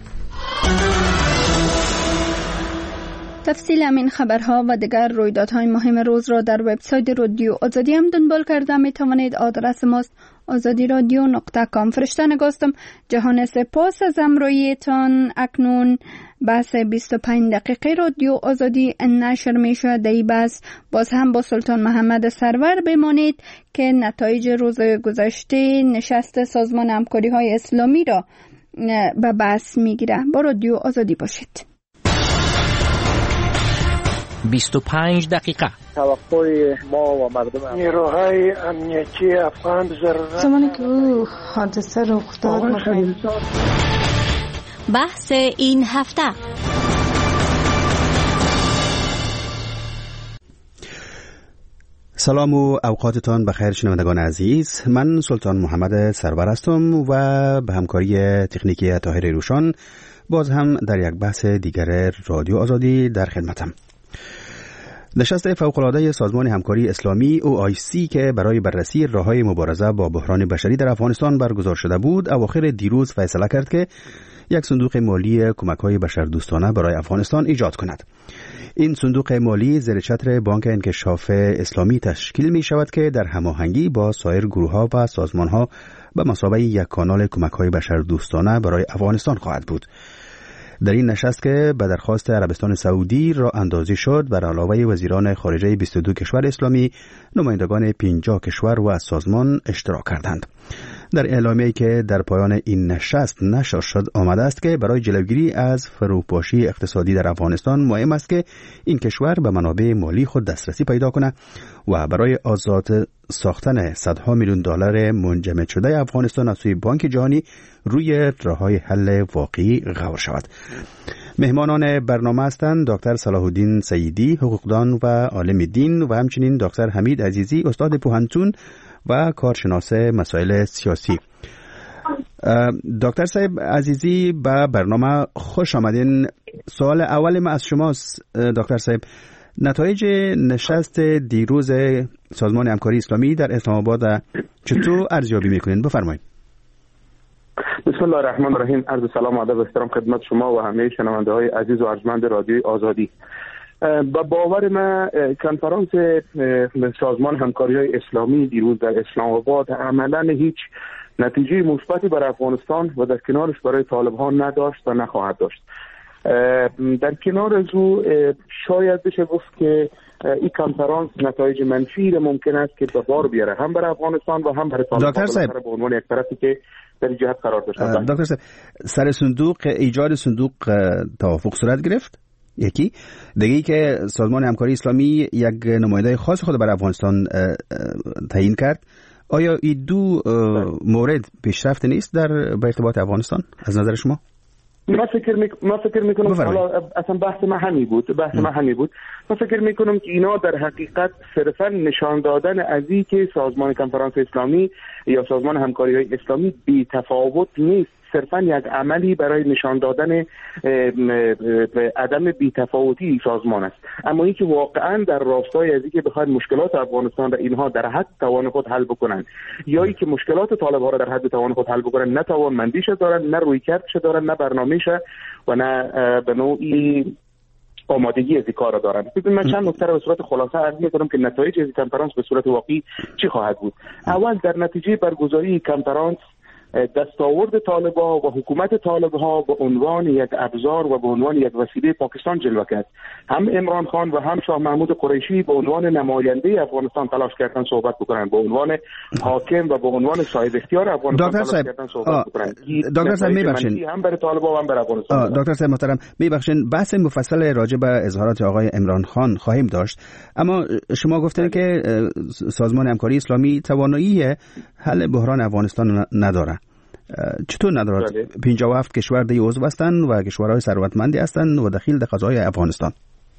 تفصیل همین خبرها و دیگر رویدادهای مهم روز را در وبسایت رادیو آزادی هم دنبال کرده می توانید. آدرس ماست آزادی رادیو نقطه کام. فرشته نگاستم. جهان سپاس از همراهیتان. اکنون بحث بیست و پنج دقیقه رادیو آزادی نشر می شود. در این بحث باز هم با سلطان محمد سرور بمانید که نتایج روز گذشته نشست سازمان همکاری های اسلامی را به بحث می گیره. با رادیو آزادی باشید. بیست و پنج دقیقه. توقع ما و مردم نیروهای امنیتی افغان ضرورت زمانی که او حادثه رخ داد بحث این هفته. سلام و اوقاتتان بخیر شنوندگان عزیز. من سلطان محمد سرور هستم و به همکاری تکنیکی طاهر روشان باز هم در یک بحث دیگر رادیو آزادی در خدمتم. نشست فوق‌العاده سازمان همکاری اسلامی او آی سی که برای بررسی راه‌های مبارزه با بحران بشری در افغانستان برگزار شده بود، اواخر دیروز فیصله کرد که یک صندوق مالی کمک‌های بشردوستانه برای افغانستان ایجاد کند. این صندوق مالی زیر چتر بانک انکشاف اسلامی تشکیل می شود که در هماهنگی با سایر گروه‌ها و سازمان‌ها به مثابه یک کانال کمک‌های بشردوستانه برای افغانستان خواهد بود. در این نشست که به درخواست عربستان سعودی را اندازی شد، بر علاوه وزیران خارجه بیست و دو کشور اسلامی، نمایندگان پنجاه کشور و سازمان اشتراک کردند. در اعلامیه‌ای که در پایان این نشست نشر شد آمده است که برای جلوگیری از فروپاشی اقتصادی در افغانستان مهم است که این کشور به منابع مالی خود دسترسی پیدا کند و برای آزاد ساختن صدها میلیون دلار منجمد شده افغانستان از سوی بانک جهانی روی راه‌های حل واقعی غور شود. مهمانان برنامه هستند دکتر صلاح الدین سیدی، حقوقدان و عالم دین، و همچنین دکتر حمید عزیزی، استاد پوهنتون و کارشناس مسائل سیاسی. دکتر صاحب عزیزی به برنامه خوش آمدین. سوال اول ما از شماست دکتر صاحب، نتایج نشست دیروز سازمان همکاری اسلامی در اسلام آباد چطور ارزیابی میکنین؟ بفرمایید. بسم الله الرحمن الرحیم. عرض سلام و ادب و احترام خدمت شما و همه شنونده های عزیز و ارجمند رادیوی آزادی. با باور من کنفرانس سازمان همکاری های اسلامی دیروز در اسلام آباد عملا هیچ نتیجه مثبتی برای افغانستان و در کنارش برای طالبان نداشت و نخواهد داشت. در کنار از او شاید بشه گفت که این کنفرانس نتایج منفی ممکن است که به بار بیاره هم برای افغانستان و هم برای طالبان به عنوان یک طرفی که در جهت قرار داشته. دکتر صاحب، سر صندوق ایجاد صندوق توافق صورت گرفت، یکی دیگه ای که سازمان همکاری اسلامی یک نماینده خاص خود برای افغانستان تعیین کرد. آیا این دو مورد پیشرفت نیست در به ارتباط افغانستان از نظر شما؟ ما فکر می... ما فکر میکنم حالا اصلا بحث ما همین بود بحث ما همین بود ما فکر میکنم که اینا در حقیقت صرفا نشان دادن از این که سازمان کنفرانس اسلامی یا سازمان همکاری های اسلامی بی تفاوت نیست، صرفا یک عملی برای نشان دادن عدم بی‌تفاوتی سازمان است. اما اینکه واقعا در راستای از اینکه بخواید مشکلات افغانستان را اینها در حد توان خود حل بکنن یا اینکه مشکلات طالب‌ها را در حد توان خود حل بکنن، نه توانمندیش دارن، نه رویکردش دارن، نه برنامه‌اش و نه به نوعی آمادگی از این کار را دارن. ببین من چند نکته را به صورت خلاصه عرض می‌کنم که نتایج از کنفرانس به صورت واقعی چی خواهد بود. اول در نتیجه برگزاری کنفرانس دستاورد طالبان و حکومت طالبان به عنوان یک ابزار و به عنوان یک وسیله پاکستان جلوه کرد. هم عمران خان و هم شاه محمود قریشی به عنوان نماینده افغانستان تلاش کردن صحبت بکنن، به عنوان حاکم و به عنوان صاحب اختیار افغانستان تلاش کردن صحبت بکنن. دکتر صاحب میبخشید، هم برای طالبان و هم برای افغانستان. دکتر صاحب محترم میبخشید، بحث مفصل راجع به اظهارات آقای عمران خان خواهیم داشت، اما شما گفتین که سازمان همکاری اسلامی توانایی حل بحران افغانستان نداره. چطور ندارد؟ پنجاه و هفت کشور دی عضو هستند و کشورهای ثروتمندی هستند و دخیل در قضای افغانستان.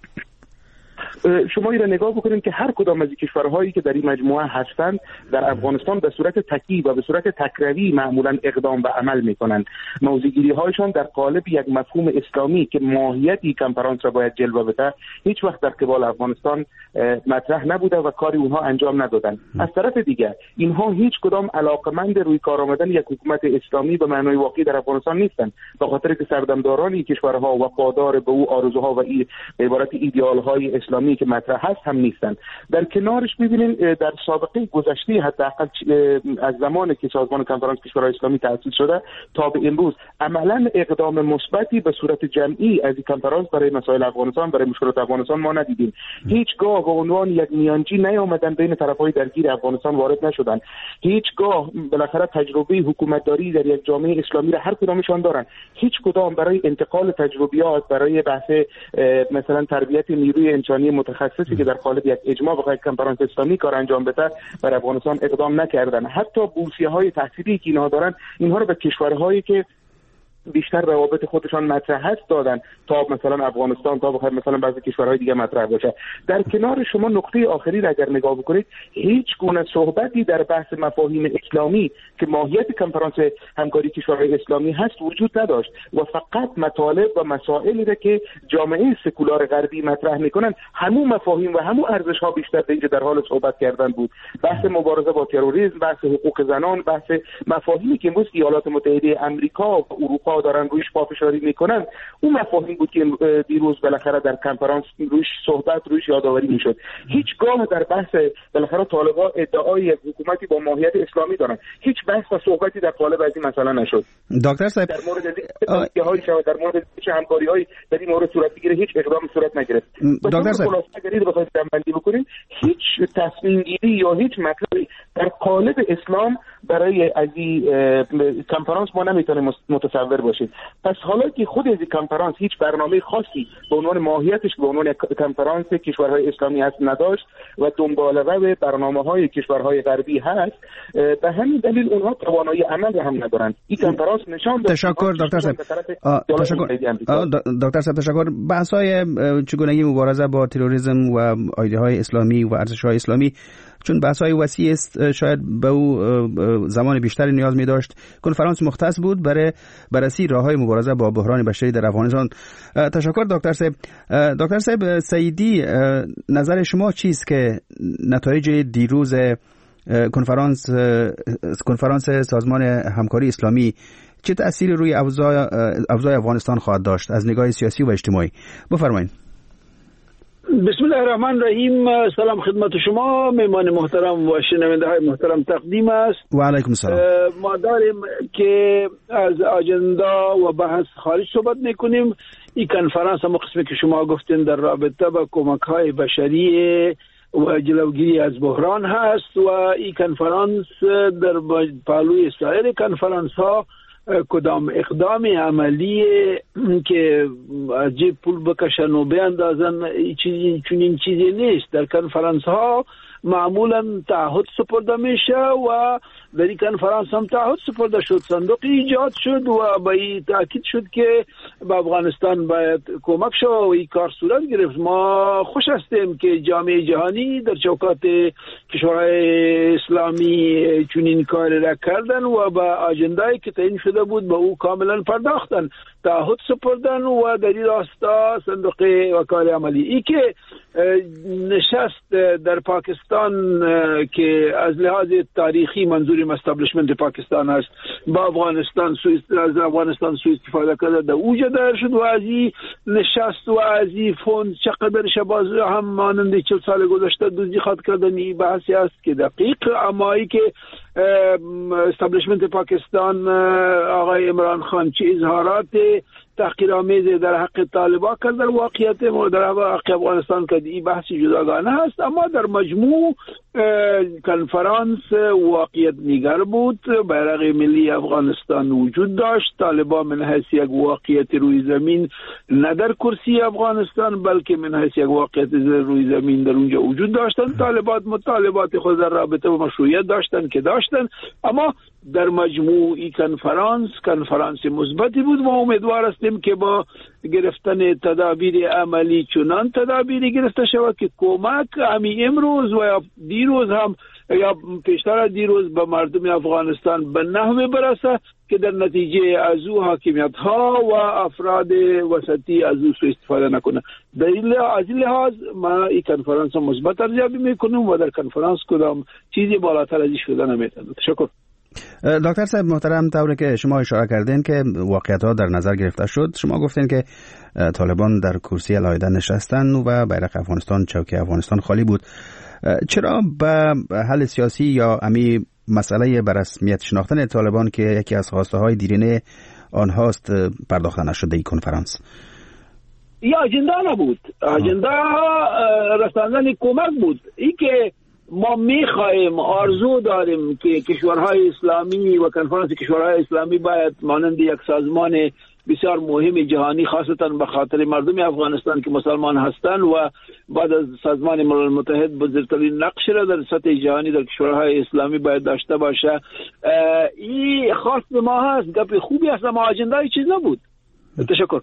شما این را نگاه بکنید که هر کدام از این کشورهایی که در این مجموعه هستند در افغانستان به صورت تکی و به صورت تکروی معمولا اقدام و عمل میکنند. موضوعگیری هایشان در قالب یک مفهوم اسلامی که ماهیت این کنفرانس را باید جلوه بده هیچ وقت در قبال افغانستان مطرح نبوده و کاری اونها انجام ندادن. از طرف دیگر اینها هیچ کدام علاقمند روی کار آمدن یک حکومت اسلامی به معنای واقعی در افغانستان نیستند، به خاطر که سردمداران این کشورها وفادار به او آرزوها و ای به عبارت ایدئال های اسلامی که مطرح هست هم نیستند. در کنارش ببینید در سابقه گذشته حداقل از زمانی که سازمان کنفرانس کشورهای اسلامی تأسیس شده تا به امروز عملا اقدام مثبتی به صورت جمعی از این کنفرانس برای مسائل افغانستان، برای مشکلات افغانستان ما ندیدیم. هیچگاه به عنوان یک میانجی نیامدن بین طرفهای درگیر افغانستان وارد نشدن. هیچگاه بالاخره تجربه حکومتداری در یک جامعه اسلامی را هر کدامشان دارن. هیچ کدام برای انتقال تجربیات، برای بحث مثلا تربیت نیروی انسانی متخصصی که در قالب یک اجماع بخواد کنفرانس اسلامی کار انجام بده برای افغانستان اقدام نکردن. حتی بورسیه‌های تحصیلی که اینها دارن اینها رو به کشورهایی که بیشتر روابط خودشان مطرح هست دادن تا مثلا افغانستان، تا بخاطر مثلا بعضی کشورهای دیگه مطرح باشه. در کنار شما نقطه آخری را اگر نگاه بکنید هیچ گونه صحبتی در بحث مفاهیم اسلامی که ماهیت کنفرانس همکاری کشورهای اسلامی هست وجود نداشت و فقط مطالب و مسائلی را که جامعه سکولار غربی مطرح میکنن همون مفاهیم و همون ارزش ها بیشتر اینجا در حال صحبت کردن بود. بحث مبارزه با تروریسم، بحث حقوق زنان، بحث مفاهیمی که امروز ایالات متحده آمریکا و اروپا دارن رویش پافشاری میکنن اون مفاهیم بود که دیروز بالاخره در کنفرانس رویش صحبت رویش یادآوری میشد. هیچگاه در بحث بالاخره طالبان ادعای یک حکومتی با ماهیت اسلامی دارن، هیچ بحث و صحبتی در قالب از این مسئله نشد. دکتر صاحب در مورد های شما در مورد همکاری‌های در این مورد صورت بگیره هیچ اقدام صورت نگرفت. دکتر صاحب اگر رو بخواید جمع‌بندی بکنید هیچ تصمیم گیری یا هیچ مطلبی در قالب اسلام برای از این کنفرانس ما نمیتونیم متصور باشید. پس حالا که خود از این کنفرانس هیچ برنامه خاصی به عنوان ماهیتش به عنوان کنفرانس کشورهای اسلامی هست نداشت و دنباله‌رو برنامه‌های کشورهای غربی هست، به همین دلیل اونها توانایی عمل هم ندارند. این کنفرانس نشان داد. تشکر دکتر صاحب. تشکر دکتر صاحب تشکر. بحث‌های چگونگی مبارزه با تروریسم و ایده‌های اسلامی و ارزش‌های اسلامی چون بحث‌های وسیع است شاید به او زمان بیشتری نیاز می داشت. کنفرانس مختص بود برای بررسی راه‌های مبارزه با بحران بشری در افغانستان. تشکر دکتر صاحب. دکتر صاحب سعیدی، نظر شما چیست که نتایج دیروز کنفرانس کنفرانس سازمان همکاری اسلامی چه تأثیری روی اوضاع اوضاع افغانستان خواهد داشت از نگاه سیاسی و اجتماعی؟ بفرمایید. بسم الله الرحمن الرحیم. سلام خدمت شما مهمان محترم و شنونده های محترم تقدیم است. و علیکم السلام. ما داریم که از اجندا و بحث خارج صحبت میکنیم. این کنفرانس هم قسمی که شما گفتین در رابطه با کمک های بشری و جلوگیری از بحران هست و این کنفرانس در پالوی سایر کنفرانس ها کدام اقدام عملی که از جیب پول بکشن و بیاندازن چیزی چنین چیزی نیست. در کنفرانس ها معمولا تعهد سپرده میشه و در این کنفرانس هم تعهد سپرده شد، صندوق ایجاد شد و با این تاکید شد که به افغانستان باید کمک شد و این کار صورت گرفت. ما خوش هستیم که جامعه جهانی در چوکات کشورهای اسلامی چنین کار را کردن و با آجنده‌ای که تعیین شده بود به او کاملا پرداختن، تعهد سپردن و در این راستا صندوق وکال عملی ای که نشست در پاکستان که از لحاظ تاریخی منظور استابلیشمنت پاکستان است با افغانستان سوء از افغانستان سوء استفاده کرده در اوجه دار شد و از این نشست و از این فوند چقدر شباز هم مانند چل سال گذشته دوزی خواهد کردن. این بحثی است که دقیق، اما ای که استابلیشمنت پاکستان آقای عمران خان چه اظهارات تحقیرآمیز در حق طالبان کرد در واقعیت در حق افغانستان که این بحثی جداگانه است، اما در مجموع کنفرانس واقعیت نیگر بود. بیرق ملی افغانستان وجود داشت، طالبان من حیث یک واقعیت روی زمین نه در کرسی افغانستان بلکه من حیث یک واقعیت روی زمین در اونجا وجود داشتند. طالبات مطالبات خود در رابطه با مشروعیت داشتن که داشتن، اما در مجموع این کنفرانس کنفرانس مثبتی بود و امیدوار هستیم که با گرفتن تدابیر عملی چنان تدابیری گرفته شود که کمک همی امروز و یا دیروز هم یا پیشتر دیروز به مردم افغانستان به نحوی برسه که در نتیجه از او حاکمیت ها و افراد وسطی از او سوء استفاده نکنه. در این لحاظ ما این کنفرانس مثبت ارزیابی میکنیم و در کنفرانس کدام چیزی بالاتر از این شده نمیتونه. تشکر. دکتر صاحب محترم، طوری که شما اشاره کردین که واقعیت ها در نظر گرفته شد، شما گفتین که طالبان در کرسی علایده نشستن و بیرق افغانستان، چوکه افغانستان خالی بود. چرا به حل سیاسی یا امی مسئله به رسمیت شناختن طالبان که یکی از خواسته های دیرینه آنهاست پرداخته نشده این کنفرانس؟ یا اجندا نبود، اجندا رساندن کمک بود. ای که ما میخواهیم آرزو داریم که کشورهای اسلامی و کنفرانس کشورهای اسلامی باید مانند یک سازمان بسیار مهم جهانی خاصتا به خاطر مردم افغانستان که مسلمان هستند و بعد از سازمان ملل متحد بزرگترین نقش را در سطح جهانی در کشورهای اسلامی باید داشته باشه. این خواست ما هست، گپ خوبی هست، اما اجندای چیز نبود. تشکر.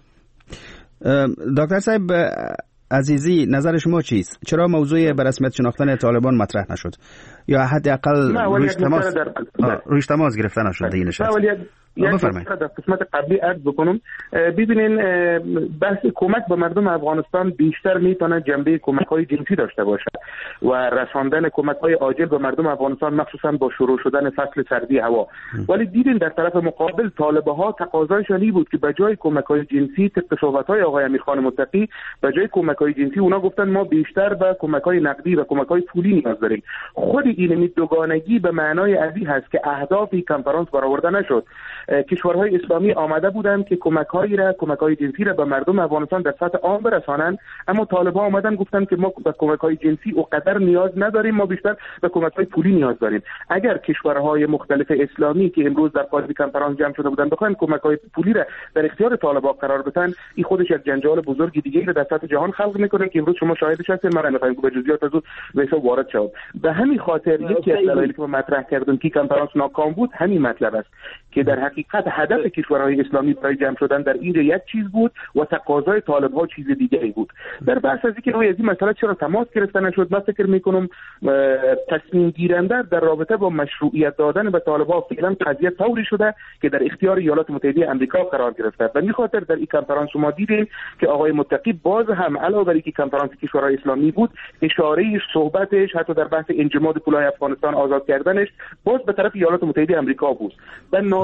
دکتر صاحب عزیزی، نظر شما چیست؟ چرا موضوع به رسمیت شناختن طالبان مطرح نشد یا حداقل روش تماس روش تماس گرفته نشد این نشست؟ یک در قسمت قبلی عرض بکنم. ببینین بحث کمک به مردم افغانستان بیشتر میتونه جنبه کمک های جنسی داشته باشه و رساندن کمک های عاجل به مردم افغانستان مخصوصا با شروع شدن فصل سردی هوا. ولی دیدین در طرف مقابل طالبه ها تقاضایشان این بود که به جای کمک های جنسی طبق صحبت های آقای امیرخان متقی، به جای کمک های جنسی اونا گفتن ما بیشتر به کمک های نقدی و کمک های پولی نیاز داریم. خود این دوگانگی به معنای ازی هست که اهداف این کنفرانس برآورده نشد. کشورهای اسلامی آمده بودند که کمک‌هایی را کمک‌های جنسی را به مردم افغانستان در سطح عام برسانند، اما طالبان آمدن گفتن که ما به کمک‌های جنسی اونقدر نیاز نداریم، ما بیشتر به کمک‌های پولی نیاز داریم. اگر کشورهای مختلف اسلامی که امروز در قالب کنفرانس جمع شده بودند بخواهند کمک‌های پولی را در اختیار طالبان قرار بدن، این خودش یک جنجال بزرگ دیگه را در سطح جهان خلق می‌کنه که امروز شما شاهدش هستید. ما نمی‌خوایم که به جزئیات از اون وارد شوم. به همین خاطر یکی از دلایلی که مطرح کردم که کنفرانس ناکام بود همین مطلب است که در حقیقت هدف کشورهای اسلامی برای جمع شدن در اینجا یک چیز بود و تقاضای طالب‌ها چیز دیگری بود. در بحث از اینکه روی این مسئله چرا تماس گرفته نشد، من فکر می‌کنم تصمیم گیرنده در رابطه با مشروعیت دادن به طالب‌ها فعلا قضیه طوری شده که در اختیار ایالات متحده آمریکا قرار گرفته. به این خاطر در این کنفرانس شما دیدین که آقای متقی باز هم علاوه بر اینکه کنفرانس کشورهای اسلامی بود، اشاره‌اش، صحبتش حتی در بحث انجماد پولای افغانستان آزاد کردنش باز به طرف ایالات متحده آمریکا بود. و ناچار ما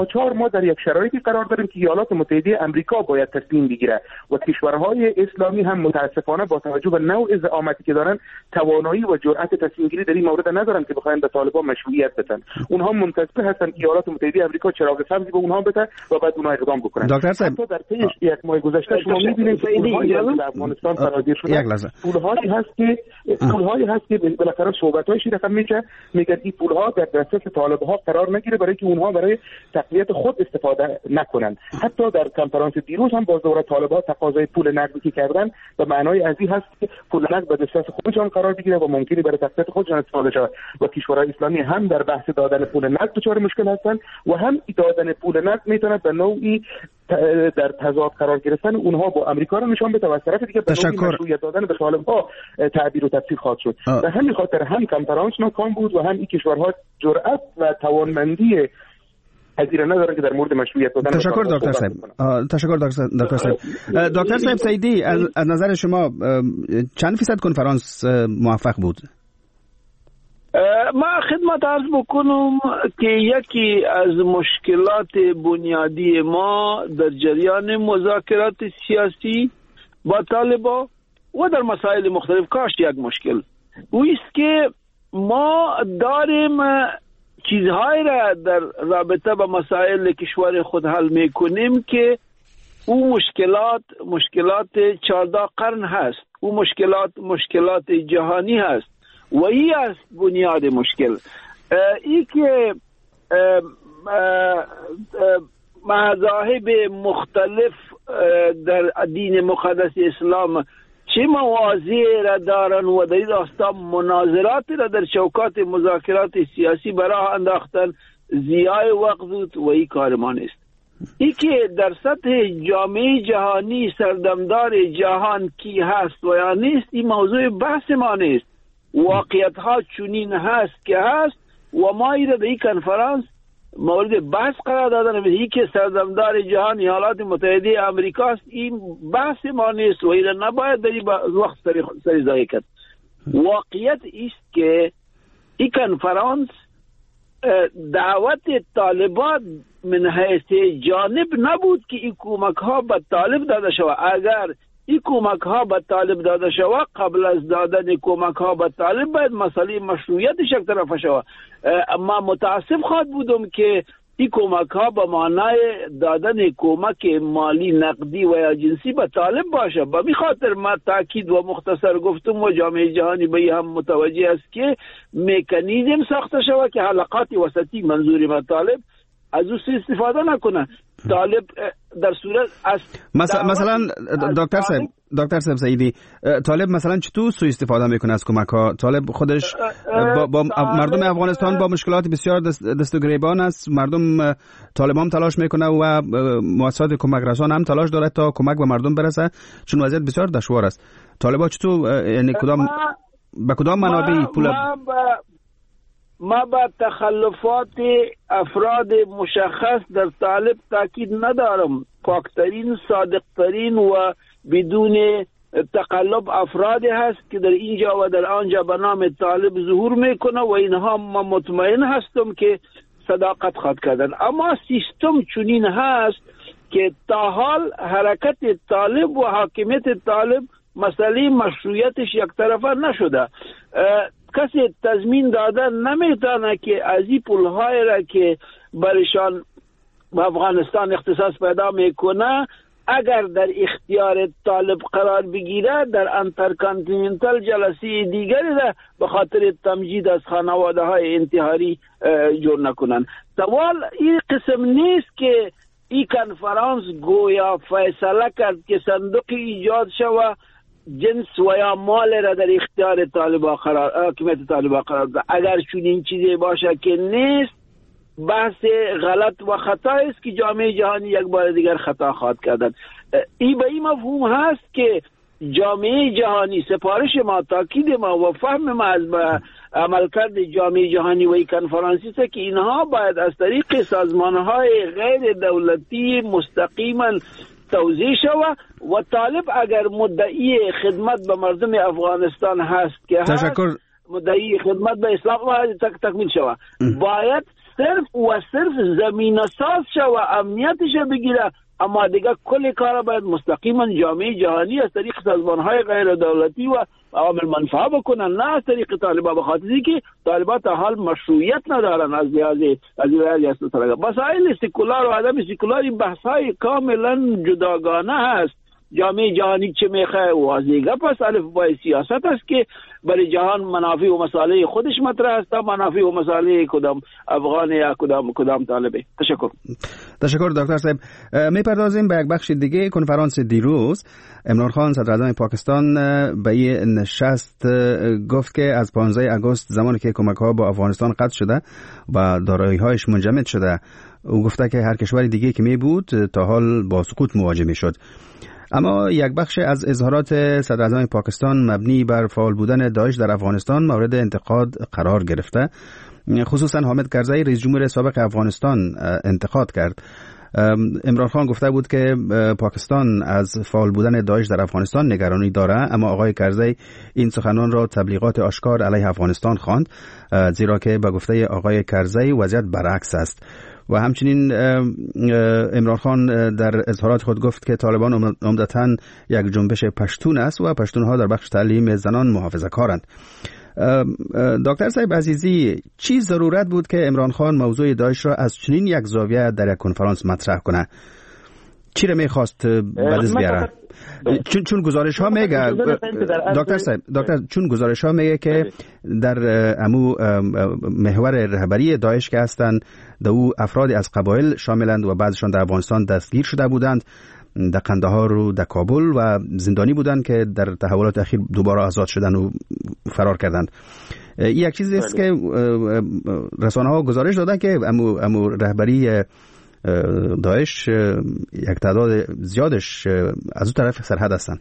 ما در یک شرایطی قرار داریم که ایالات متحده آمریکا باید تصمیم بگیره و کشورهای اسلامی هم متاسفانه با توجه به نوع زعامتی که دارن توانایی و جرأت تصمیم گیری در این مورد ندارن که بخواین به طالبان مشروعیت بدن. اونها منتظر هستن که ایالات متحده آمریکا چراغ سبزی به اونها بده و بعد اونها اقدام بکنن. دکتر صاحب در طی یک ماه گذشته شما می‌بینید که پول‌هایی در افغانستان فراگیر شده. یک لحظه. پول‌هایی هست که پول‌هایی هست که بالاخره صحبت‌هایش رقم میشه، میگن این پول‌ها در دسترس طالب‌ها قرار نگیره برای که اونها برای تقویت خود استفاده نکنن. حتی در کنفرانس دیروز هم باز دوباره طالب‌ها تقاضای پول نقدی که کردن به معنای از این هست که پول نقد به دسترس خودشان قرار بگیره و ممکنه برای تقویت خودشان استفاده شود و کشورهای اسلامی هم در بحث دادن پول نقد دچار مشکل هستند و هم دادن پول نقد میتونه به نوعی در تضاد قرار گرفتن اونها با آمریکا رو نشان بده و از طرف دیگه به نوعی مشروعیت دادن به طالب‌ها تعبیر و تفسیر خواهد شد. به همین خاطر هم کنفرانس ناکام بود و هم این کشورها جرأت و توانمندی پذیرا ندارن که در مورد مشروعیت دادن. تشکر دکتر صاحب. تشکر دکتر صاحب. دکتر صاحب سیدی، از نظر شما چند فیصد کنفرانس موفق بود؟ ما خدمت عرض بکنم که یکی از مشکلات بنیادی ما در جریان مذاکرات سیاسی با طالبان و در مسائل مختلف کاش یک مشکل اویست که ما داریم چیزهایی را در رابطه با مسائل کشور خود حل میکنیم که او مشکلات مشکلات چهارده قرن هست، او مشکلات مشکلات جهانی هست و این است بنیاد مشکل. ای که مذاهب مختلف در دین مقدس اسلام چه موازی را دارن و در این راستا مناظرات را در چوکات مذاکرات سیاسی برای انداختن ضیاع وقت بود و این کار ما نیست. ای که در سطح جامعه جهانی سردمدار جهان کی هست و یا نیست این موضوع بحث ما نیست. واقعیت ها چنین هست که هست و ما ایره در این کنفرانس مورد بحث قرار دادن و این که سردمدار جهان ایالات متحده آمریکا است این بحث ما نیست و ایره نباید در این وقت سری ضایع کرد. واقعیت است که این کنفرانس دعوت طالبان من حیث جانب نبود که این کمک ها به طالب داده شود. اگر این کمک ها به طالب داده شود قبل از دادن کمک ها به طالب باید مسئله مشروعیتش یک طرف شود. اما متاسف خواهد بودم که این کمک ها به معنای دادن کمک مالی نقدی و یا جنسی به طالب باشه. به می خاطر ما تاکید و مختصر گفتم و جامعه جهانی به هم متوجه است که مکانیزم ساخته شود که حلقات وسطی منظوری به طالب از او استفاده نکنه. طالب در صورت از مثلا مثلا دکتر صاحب دکتر صاحب سعیدی، طالب مثلا چطور سوء استفاده میکنه از کمک ها؟ طالب خودش با, با مردم افغانستان با مشکلات بسیار دست, دست و گریبان است. مردم طالب هم تلاش میکنه و مؤسسات کمک رسان هم تلاش داره تا کمک به مردم برسه چون وضعیت بسیار دشوار است. طالبا چطور یعنی کدام به کدام منابع پول ما با تخلفات افراد مشخص در طالب تاکید ندارم. پاکترین، صادقترین و بدون تقلب افراد هست که در اینجا و در آنجا به نام طالب ظهور میکنه و اینها ما مطمئن هستم که صداقت خواهد کردن. اما سیستم چنین هست که تا حال حرکت طالب و حاکمیت طالب مسئله مشروعیتش یک طرفه نشده. کسی تضمین دادن نمیتونه که از این پولهای را که برشان به افغانستان اختصاص پیدا میکنه اگر در اختیار طالب قرار بگیره در انترکانتیننتال جلسه دیگری را به خاطر تمجید از خانواده های انتحاری جور نکنن. سوال این قسم نیست که این کنفرانس گویا فیصله کرد که صندوق ایجاد شود جنس و یا مال را در اختیار طالبان قرار حکومت طالبان قرار ده. اگر چنین چیزی باشه که نیست بحث غلط و خطا است که جامعه جهانی یک بار دیگر خطا خواهد کردن. این به این مفهوم هست که جامعه جهانی سپارش ما تاکید ما و فهم ما از عملکرد جامعه جهانی و این کنفرانسی است که اینها باید از طریق سازمانهای غیر دولتی مستقیما توضیح شود و طالب اگر مدعی خدمت به مردم افغانستان هست که هست مدعی خدمت به اسلام باید تک تکمیل شود. باید صرف و صرف زمین ساز شه و امنیتش بگیره، اما دیگه کل کار باید مستقیما جامعه جهانی از طریق سازمان‌های غیر دولتی و عوامل منفعه بکنن، نه از طریق طالبان، به خاطر اینکه طالبان تا حال مشروعیت ندارن از لحاظ از لحاظ استراتژی. مسائل سکولار و عدم سکولار بحث‌های کاملا جداگانه هست. جامعه جهانی چه میخواه واضحه پس الف بای سیاست است که برای جهان منافع و مصالح خودش مطرح است، منافع و مصالح کدام افغان یا کدام کدام طالبه. تشکر. تشکر دکتر صاحب. میپردازیم به یک بخش دیگه. کنفرانس دیروز عمران خان صدر اعظم پاکستان به این نشست گفت که از پانزده آگوست زمانی که کمک ها با افغانستان قطع شده و دارایی هایش منجمد شده، او گفته که هر کشور دیگه که می بود تا حال با سقوط مواجه می شد. اما یک بخش از اظهارات صدر اعظم پاکستان مبنی بر فعال بودن داعش در افغانستان مورد انتقاد قرار گرفته. خصوصا حامد کرزی رئیس جمهور سابق افغانستان انتقاد کرد. عمران خان گفته بود که پاکستان از فعال بودن داعش در افغانستان نگرانی داره، اما آقای کرزی این سخنان را تبلیغات آشکار علیه افغانستان خواند، زیرا که به گفته آقای کرزی وضعیت برعکس است. و همچنین عمران خان در اظهارات خود گفت که طالبان عمدتاً یک جنبش پشتون است و پشتونها در بخش تعلیم زنان محافظه‌کارند. دکتر صاحب عزیزی، چی ضرورت بود که عمران خان موضوع داعش را از چنین یک زاویه در یک کنفرانس مطرح کنه؟ چی را میخواست بدست بیاره؟ چون چون گزارش ها میگه دکتر صاحب دکتر چون گزارش ها میگه که در امو محور رهبری داعش که هستند در او افرادی از قبایل شاملند و بعضشان در افغانستان دستگیر شده بودند، در قندهار و در کابل و زندانی بودند که در تحولات اخیر دوباره آزاد شدند و فرار کردند. این یک چیزی است که رسانه ها گزارش دادن که امو امو رهبری داعش یک تعداد زیادش از اون طرف سرحد هستند.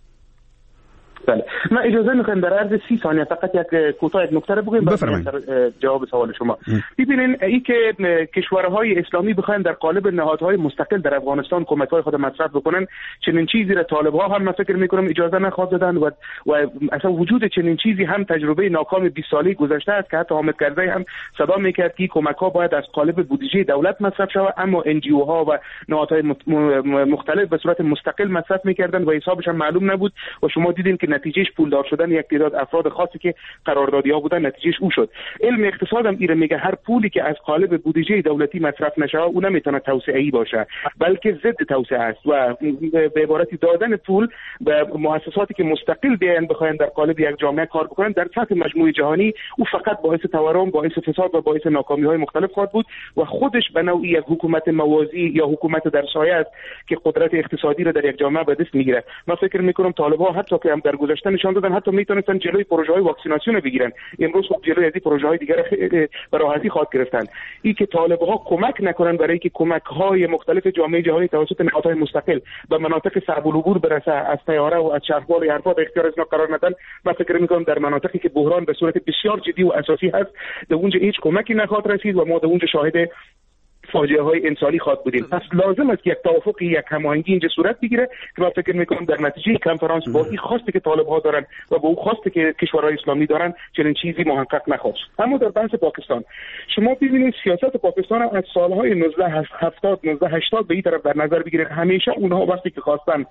بله، من اجازه میخوایم در عرض سی ثانیه فقط یک کوتاه یک نکته رو بگم بعد جواب سوال شما. ببینین این که کشورهای اسلامی بخواین در قالب نهادهای مستقل در افغانستان کمک‌های خود مصرف بکنن، چنین چیزی را طالب‌ها هم من فکر می‌کنم اجازه نخواهد دادن و و اصلا وجود چنین چیزی هم تجربه ناکام بیست ساله گذشته است که حتی حامد کرزی هم صدا می‌کرد که کمک‌ها باید از قالب بودجه دولت مصرف شود، اما ان جی او ها و نهادهای مختلف به صورت مستقل مصرف می‌کردند و حسابش هم معلوم نبود و شما دیدین که نتیجهش پولدار شدن یک تعداد افراد خاصی که قراردادی‌ها بودن، نتیجهش او شد. علم اقتصاد هم ایره میگه هر پولی که از قالب بودجه دولتی مصرف نشه اون نمیتونه توسعه‌ای باشه، بلکه ضد توسعه است و به عبارتی دادن پول به مؤسساتی که مستقل بیان بخواین در قالب یک جامعه کار بکنن در سطح مجموعه جهانی او فقط باعث تورم، باعث فساد و باعث ناکامی‌های مختلف خواهد بود و خودش به نوعی یک حکومت موازی یا حکومت در سایه است که قدرت اقتصادی را در یک جامعه به دست میگیره. من فکر میکنم طالب‌ها حتی که هم در گذشته نشان دادن حتی میتونستن جلوی پروژه‌های واکسیناسیون بگیرن، امروز خب جلوی از این پروژه‌های دیگر به راحتی خواهد گرفتن. این که طالب‌ها کمک نکنن برای اینکه کمک‌های مختلف جامعه جهانی توسط نهادهای مستقل به مناطق صعب العبور برسه، از طیاره و از شهربار یا حرفا به اختیار از قرار ندن، من فکر می‌کنم در مناطقی که بحران به صورت بسیار جدی و اساسی هست در اونجا هیچ کمکی نخواهد رسید و ما در اونجا شاهد فاجعه های انسانی خواهد بودیم. پس لازم است یک توافق، یک هماهنگی اینجا صورت بگیره که من فکر میکنم در نتیجه کنفرانس با این خواسته که طالب ها دارن و با اون خواسته که کشورهای اسلامی دارن چنین چیزی محقق نخواهد. اما در بحث پاکستان شما ببینید سیاست پاکستان از سالهای نوزده هفتاد نوزده هشتاد به این طرف در نظر بگیرید، همیشه اونها وقتی که خواستن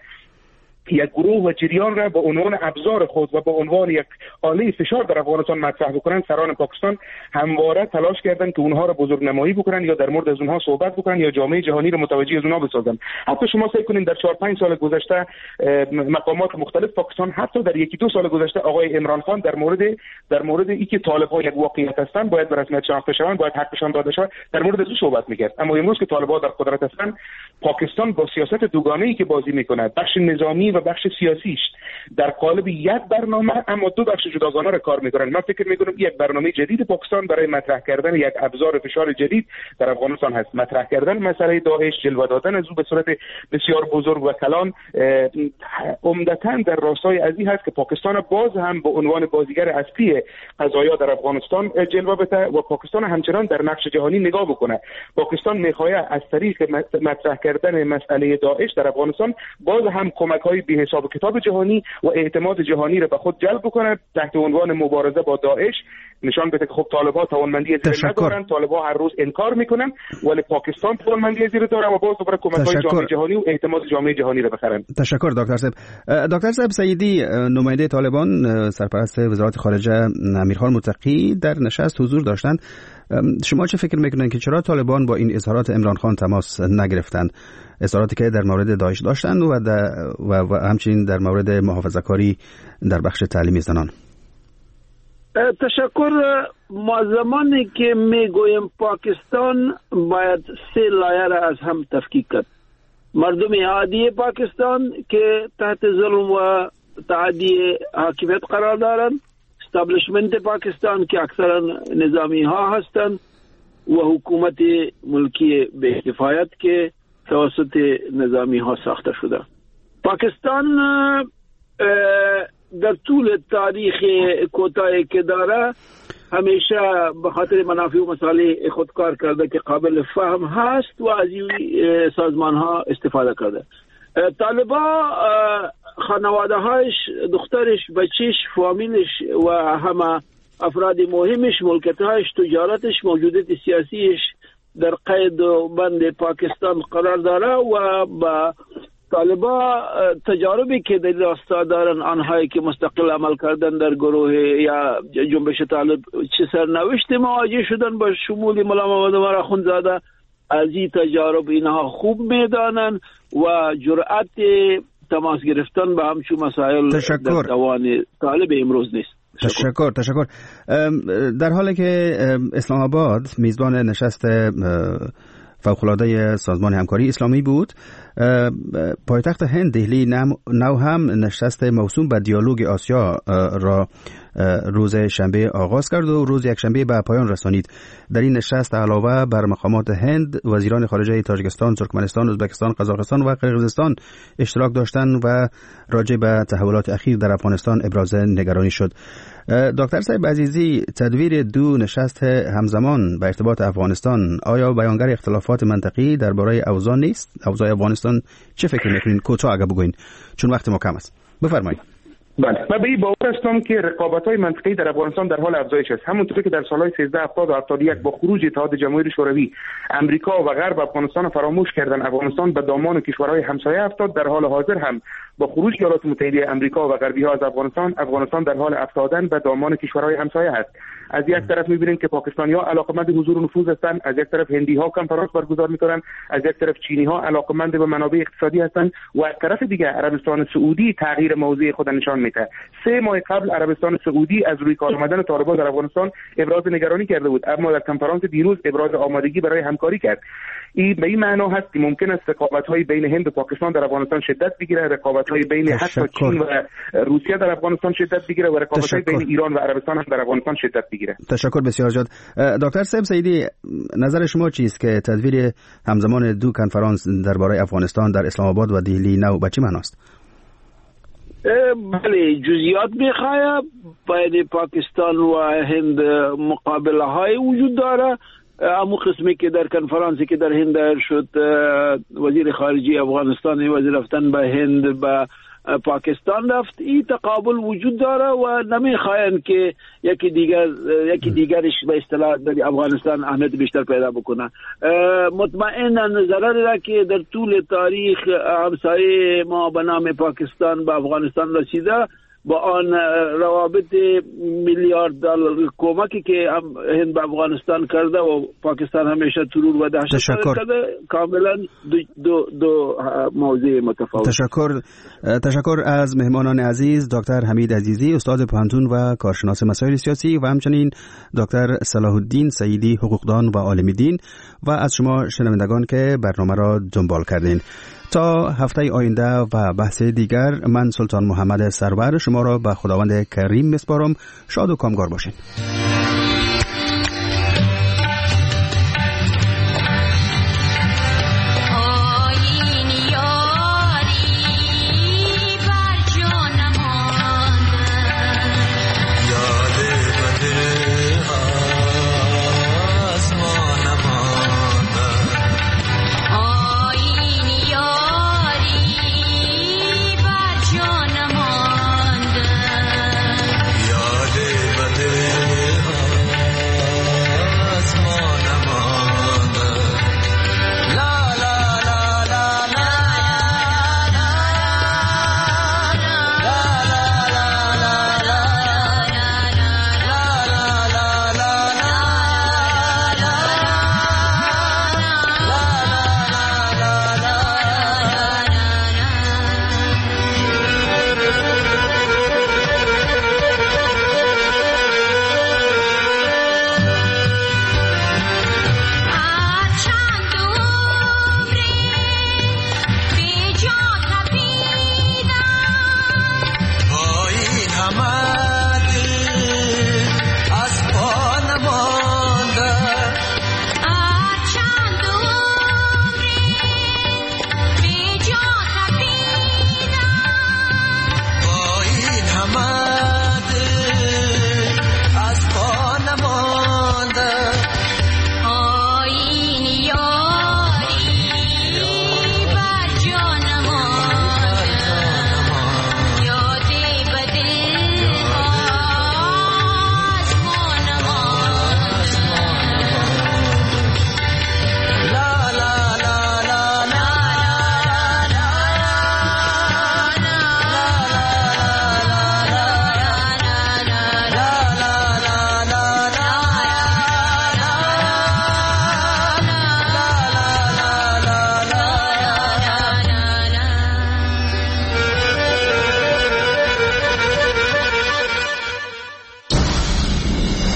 یک گروه و جریان را با عنوان ابزار خود و با عنوان یک آله فشار در افغانستان مطرح بکنن، سران پاکستان همواره تلاش کردند که اونها را بزرگ نمایی بکنن یا در مورد از اونها صحبت بکنن یا جامعه جهانی را متوجه از اونها بسازن. حتی شما فکر کنید در چهار پنج سال گذشته مقامات مختلف پاکستان، حتی در یکی دو سال گذشته آقای عمران خان در مورد در مورد اینکه طالب‌ها یک واقعیت هستند، باید به رسمیت شناخته شوند، باید حقشان داده شود، در مورد این صحبت می‌کرد. اما امروز که طالب‌ها در قدرت هستند، پاکستان با سیاست دوگانه‌ای که بازی می‌کند، بخش نظامی و بخش سیاسیش در قالب یک برنامه اما دو بخش جداگانه را کار می‌کنند. من فکر می‌کنم یک برنامه جدید پاکستان برای مطرح کردن یک ابزار فشار جدید در افغانستان هست، مطرح کردن مسئله داعش، جلوه دادن از او به صورت بسیار بزرگ و کلان، عمدتاً در راستای ازی هست که پاکستان باز هم به عنوان بازیگر اصلی قضایا در افغانستان جلوه بده و پاکستان همچنان در نقش جهانی نگاه بکنه. پاکستان می‌خواهد از طریق مطرح کردن مسئله داعش در افغانستان باز هم کمک‌های های بی حساب کتاب جهانی و اعتماد جهانی را به خود جلب کنه تحت عنوان مبارزه با داعش. نشان بده که خب طالبان توانمندی زیر ندارن، طالبان هر روز انکار میکنن، ولی پاکستان توانمندی زیر داره و باز دوباره کمک‌های جامعه جهانی و اعتماد جامعه جهانی را بخرن. تشکر دکتر صاحب. دکتر صاحب سیدی، نماینده طالبان سرپرست وزارت خارجه امیرخان متقی در نشست حضور داشتند. شما چه فکر میکنید که چرا طالبان با این اظهارات عمران خان تماس نگرفتند؟ اظهاراتی که در مورد داعش داشتند و, و, و همچنین در مورد محافظه‌کاری در بخش تعلیمی زنان. تشکر. ما زمانی که میگویم پاکستان باید سه لایه را از هم تفکیک کرد. مردم عادی پاکستان که تحت ظلم و تعدی حاکمیت قرار دارند، استابلیشمنت پاکستان که اکثرا نظامی ها هستند و حکومت ملکی به کفایت که توسط نظامی ها ساخته شده. پاکستان در طول تاریخ کوتاهی که داره همیشه به خاطر منافع و مصالح خود کار کرده که قابل فهم هست و از این سازمان ها استفاده کرده. طالبا خانواده هایش، دخترش، بچیش، فامیلش و همه افراد مهمش، ملکت هایش، تجارتش، موجودیت سیاسیش در قید و بند پاکستان قرار داره و با طالبا تجاربی که در راستا دارن، آنهایی که مستقل عمل کردن در گروه یا جنبش طالب چه سرنوشت مواجه شدن با شمول مولا محمد عمر اخوندزاده، از این تجارب اینها خوب میدانن و جرأت تماس گرفتن به همچون مسائل در توان طالب امروز نیست. تشکر تشکر. در حالی که اسلام آباد میزبان نشست فوق‌العاده سازمان همکاری اسلامی بود، پایتخت هند دهلی نو هم نشست موسوم به دیالوگ آسیا را روز شنبه آغاز کرد و روز یکشنبه به پایان رسانید. در این نشست علاوه بر مقامات هند، وزیران خارجه تاجیکستان، ترکمنستان، ازبکستان، قزاقستان و قرقیزستان اشتراک داشتند و راجع به تحولات اخیر در افغانستان ابراز نگرانی شد. دکتر صاحب عزیزی، تدویر دو نشست همزمان به ارتباط افغانستان آیا بیانگر اختلافات منطقی درباره اوضاع نیست؟ اوضاع افغانستان چه فکر میکنین؟ کوتاه اگه بگوین چون وقت ما کم است. بفرمایید. بله، من به این باور هستم که رقابت‌های منطقی در افغانستان در حال افزایش است. همونطور که در سال‌های سیزده هفتاد و هفتاد و یک با خروج اتحاد جماهیر شوروی امریکا و غرب افغانستان فراموش کردن، افغانستان به دامان کشورهای همسایه افتاد. در حال حاضر هم با خروج ایالات متحده امریکا و غربی‌ها از افغانستان، افغانستان در حال افتادن به دامان کشورهای همسایه است. از یک طرف می‌بینیم که پاکستانی‌ها علاقمند حضور و نفوذ هستند، از یک طرف هندی‌ها کنفرانس برگزار می‌کنند، از یک طرف چینی‌ها علاقمند به منابع اقتصادی هستند و از طرف دیگر عربستان سعودی تغییر موضع خود نشان می‌دهد. سه ماه قبل عربستان سعودی از روی کار آمدن طالبان در افغانستان ابراز نگرانی کرده بود، اما در کنفرانس دیروز ابراز آمادگی برای همکاری کرد. این به این معنا هست که ممکن است رقابت‌های بین هند و پاکستان در افغانستان شدت بگیره، رقابت‌های بین حتی چین و روسیه در افغانستان شدت بگیره و رقابت‌های بین ایران و عربستان هم در افغانستان شدت بگیره. تشکر بسیار زیاد. دکتر صاحب سیدی، نظر شما چیست که تدویر همزمان دو کنفرانس درباره افغانستان در اسلام آباد و دهلی نو به چه معناست؟ بله، جزئیات میخواه بین پاکستان و هند مقابله های وجود داره. امو قسمی که در کنفرانسی که در هند دایر شد، وزیر خارجه افغانستان وزیر رفتن به هند به پاکستان رفت، این تقابل وجود داره و نمیخواین که یکی دیگر یکی دیگرش به اصطلاح در افغانستان اهمیت بیشتر پیدا بکنه. مطمئنا ضرری را که در طول تاریخ همسایه ما به نام پاکستان به افغانستان رسیده، با آن روابط میلیارد دلار کمکی که هند به افغانستان کرده و پاکستان همیشه ترور و دهشت کرده، کاملا دو, دو, دو موضوع متفاوت. تشکر تشکر از مهمانان عزیز، دکتر حمید عزیزی استاد پانتون و کارشناس مسائل سیاسی و همچنین دکتر صلاح الدین سیدی حقوقدان و عالم دین و از شما شنوندگان که برنامه را دنبال کردین. تا هفته آینده و بحث دیگر، من سلطان محمد سرور شما را به خداوند کریم میسپارم. شاد و کامگار باشین.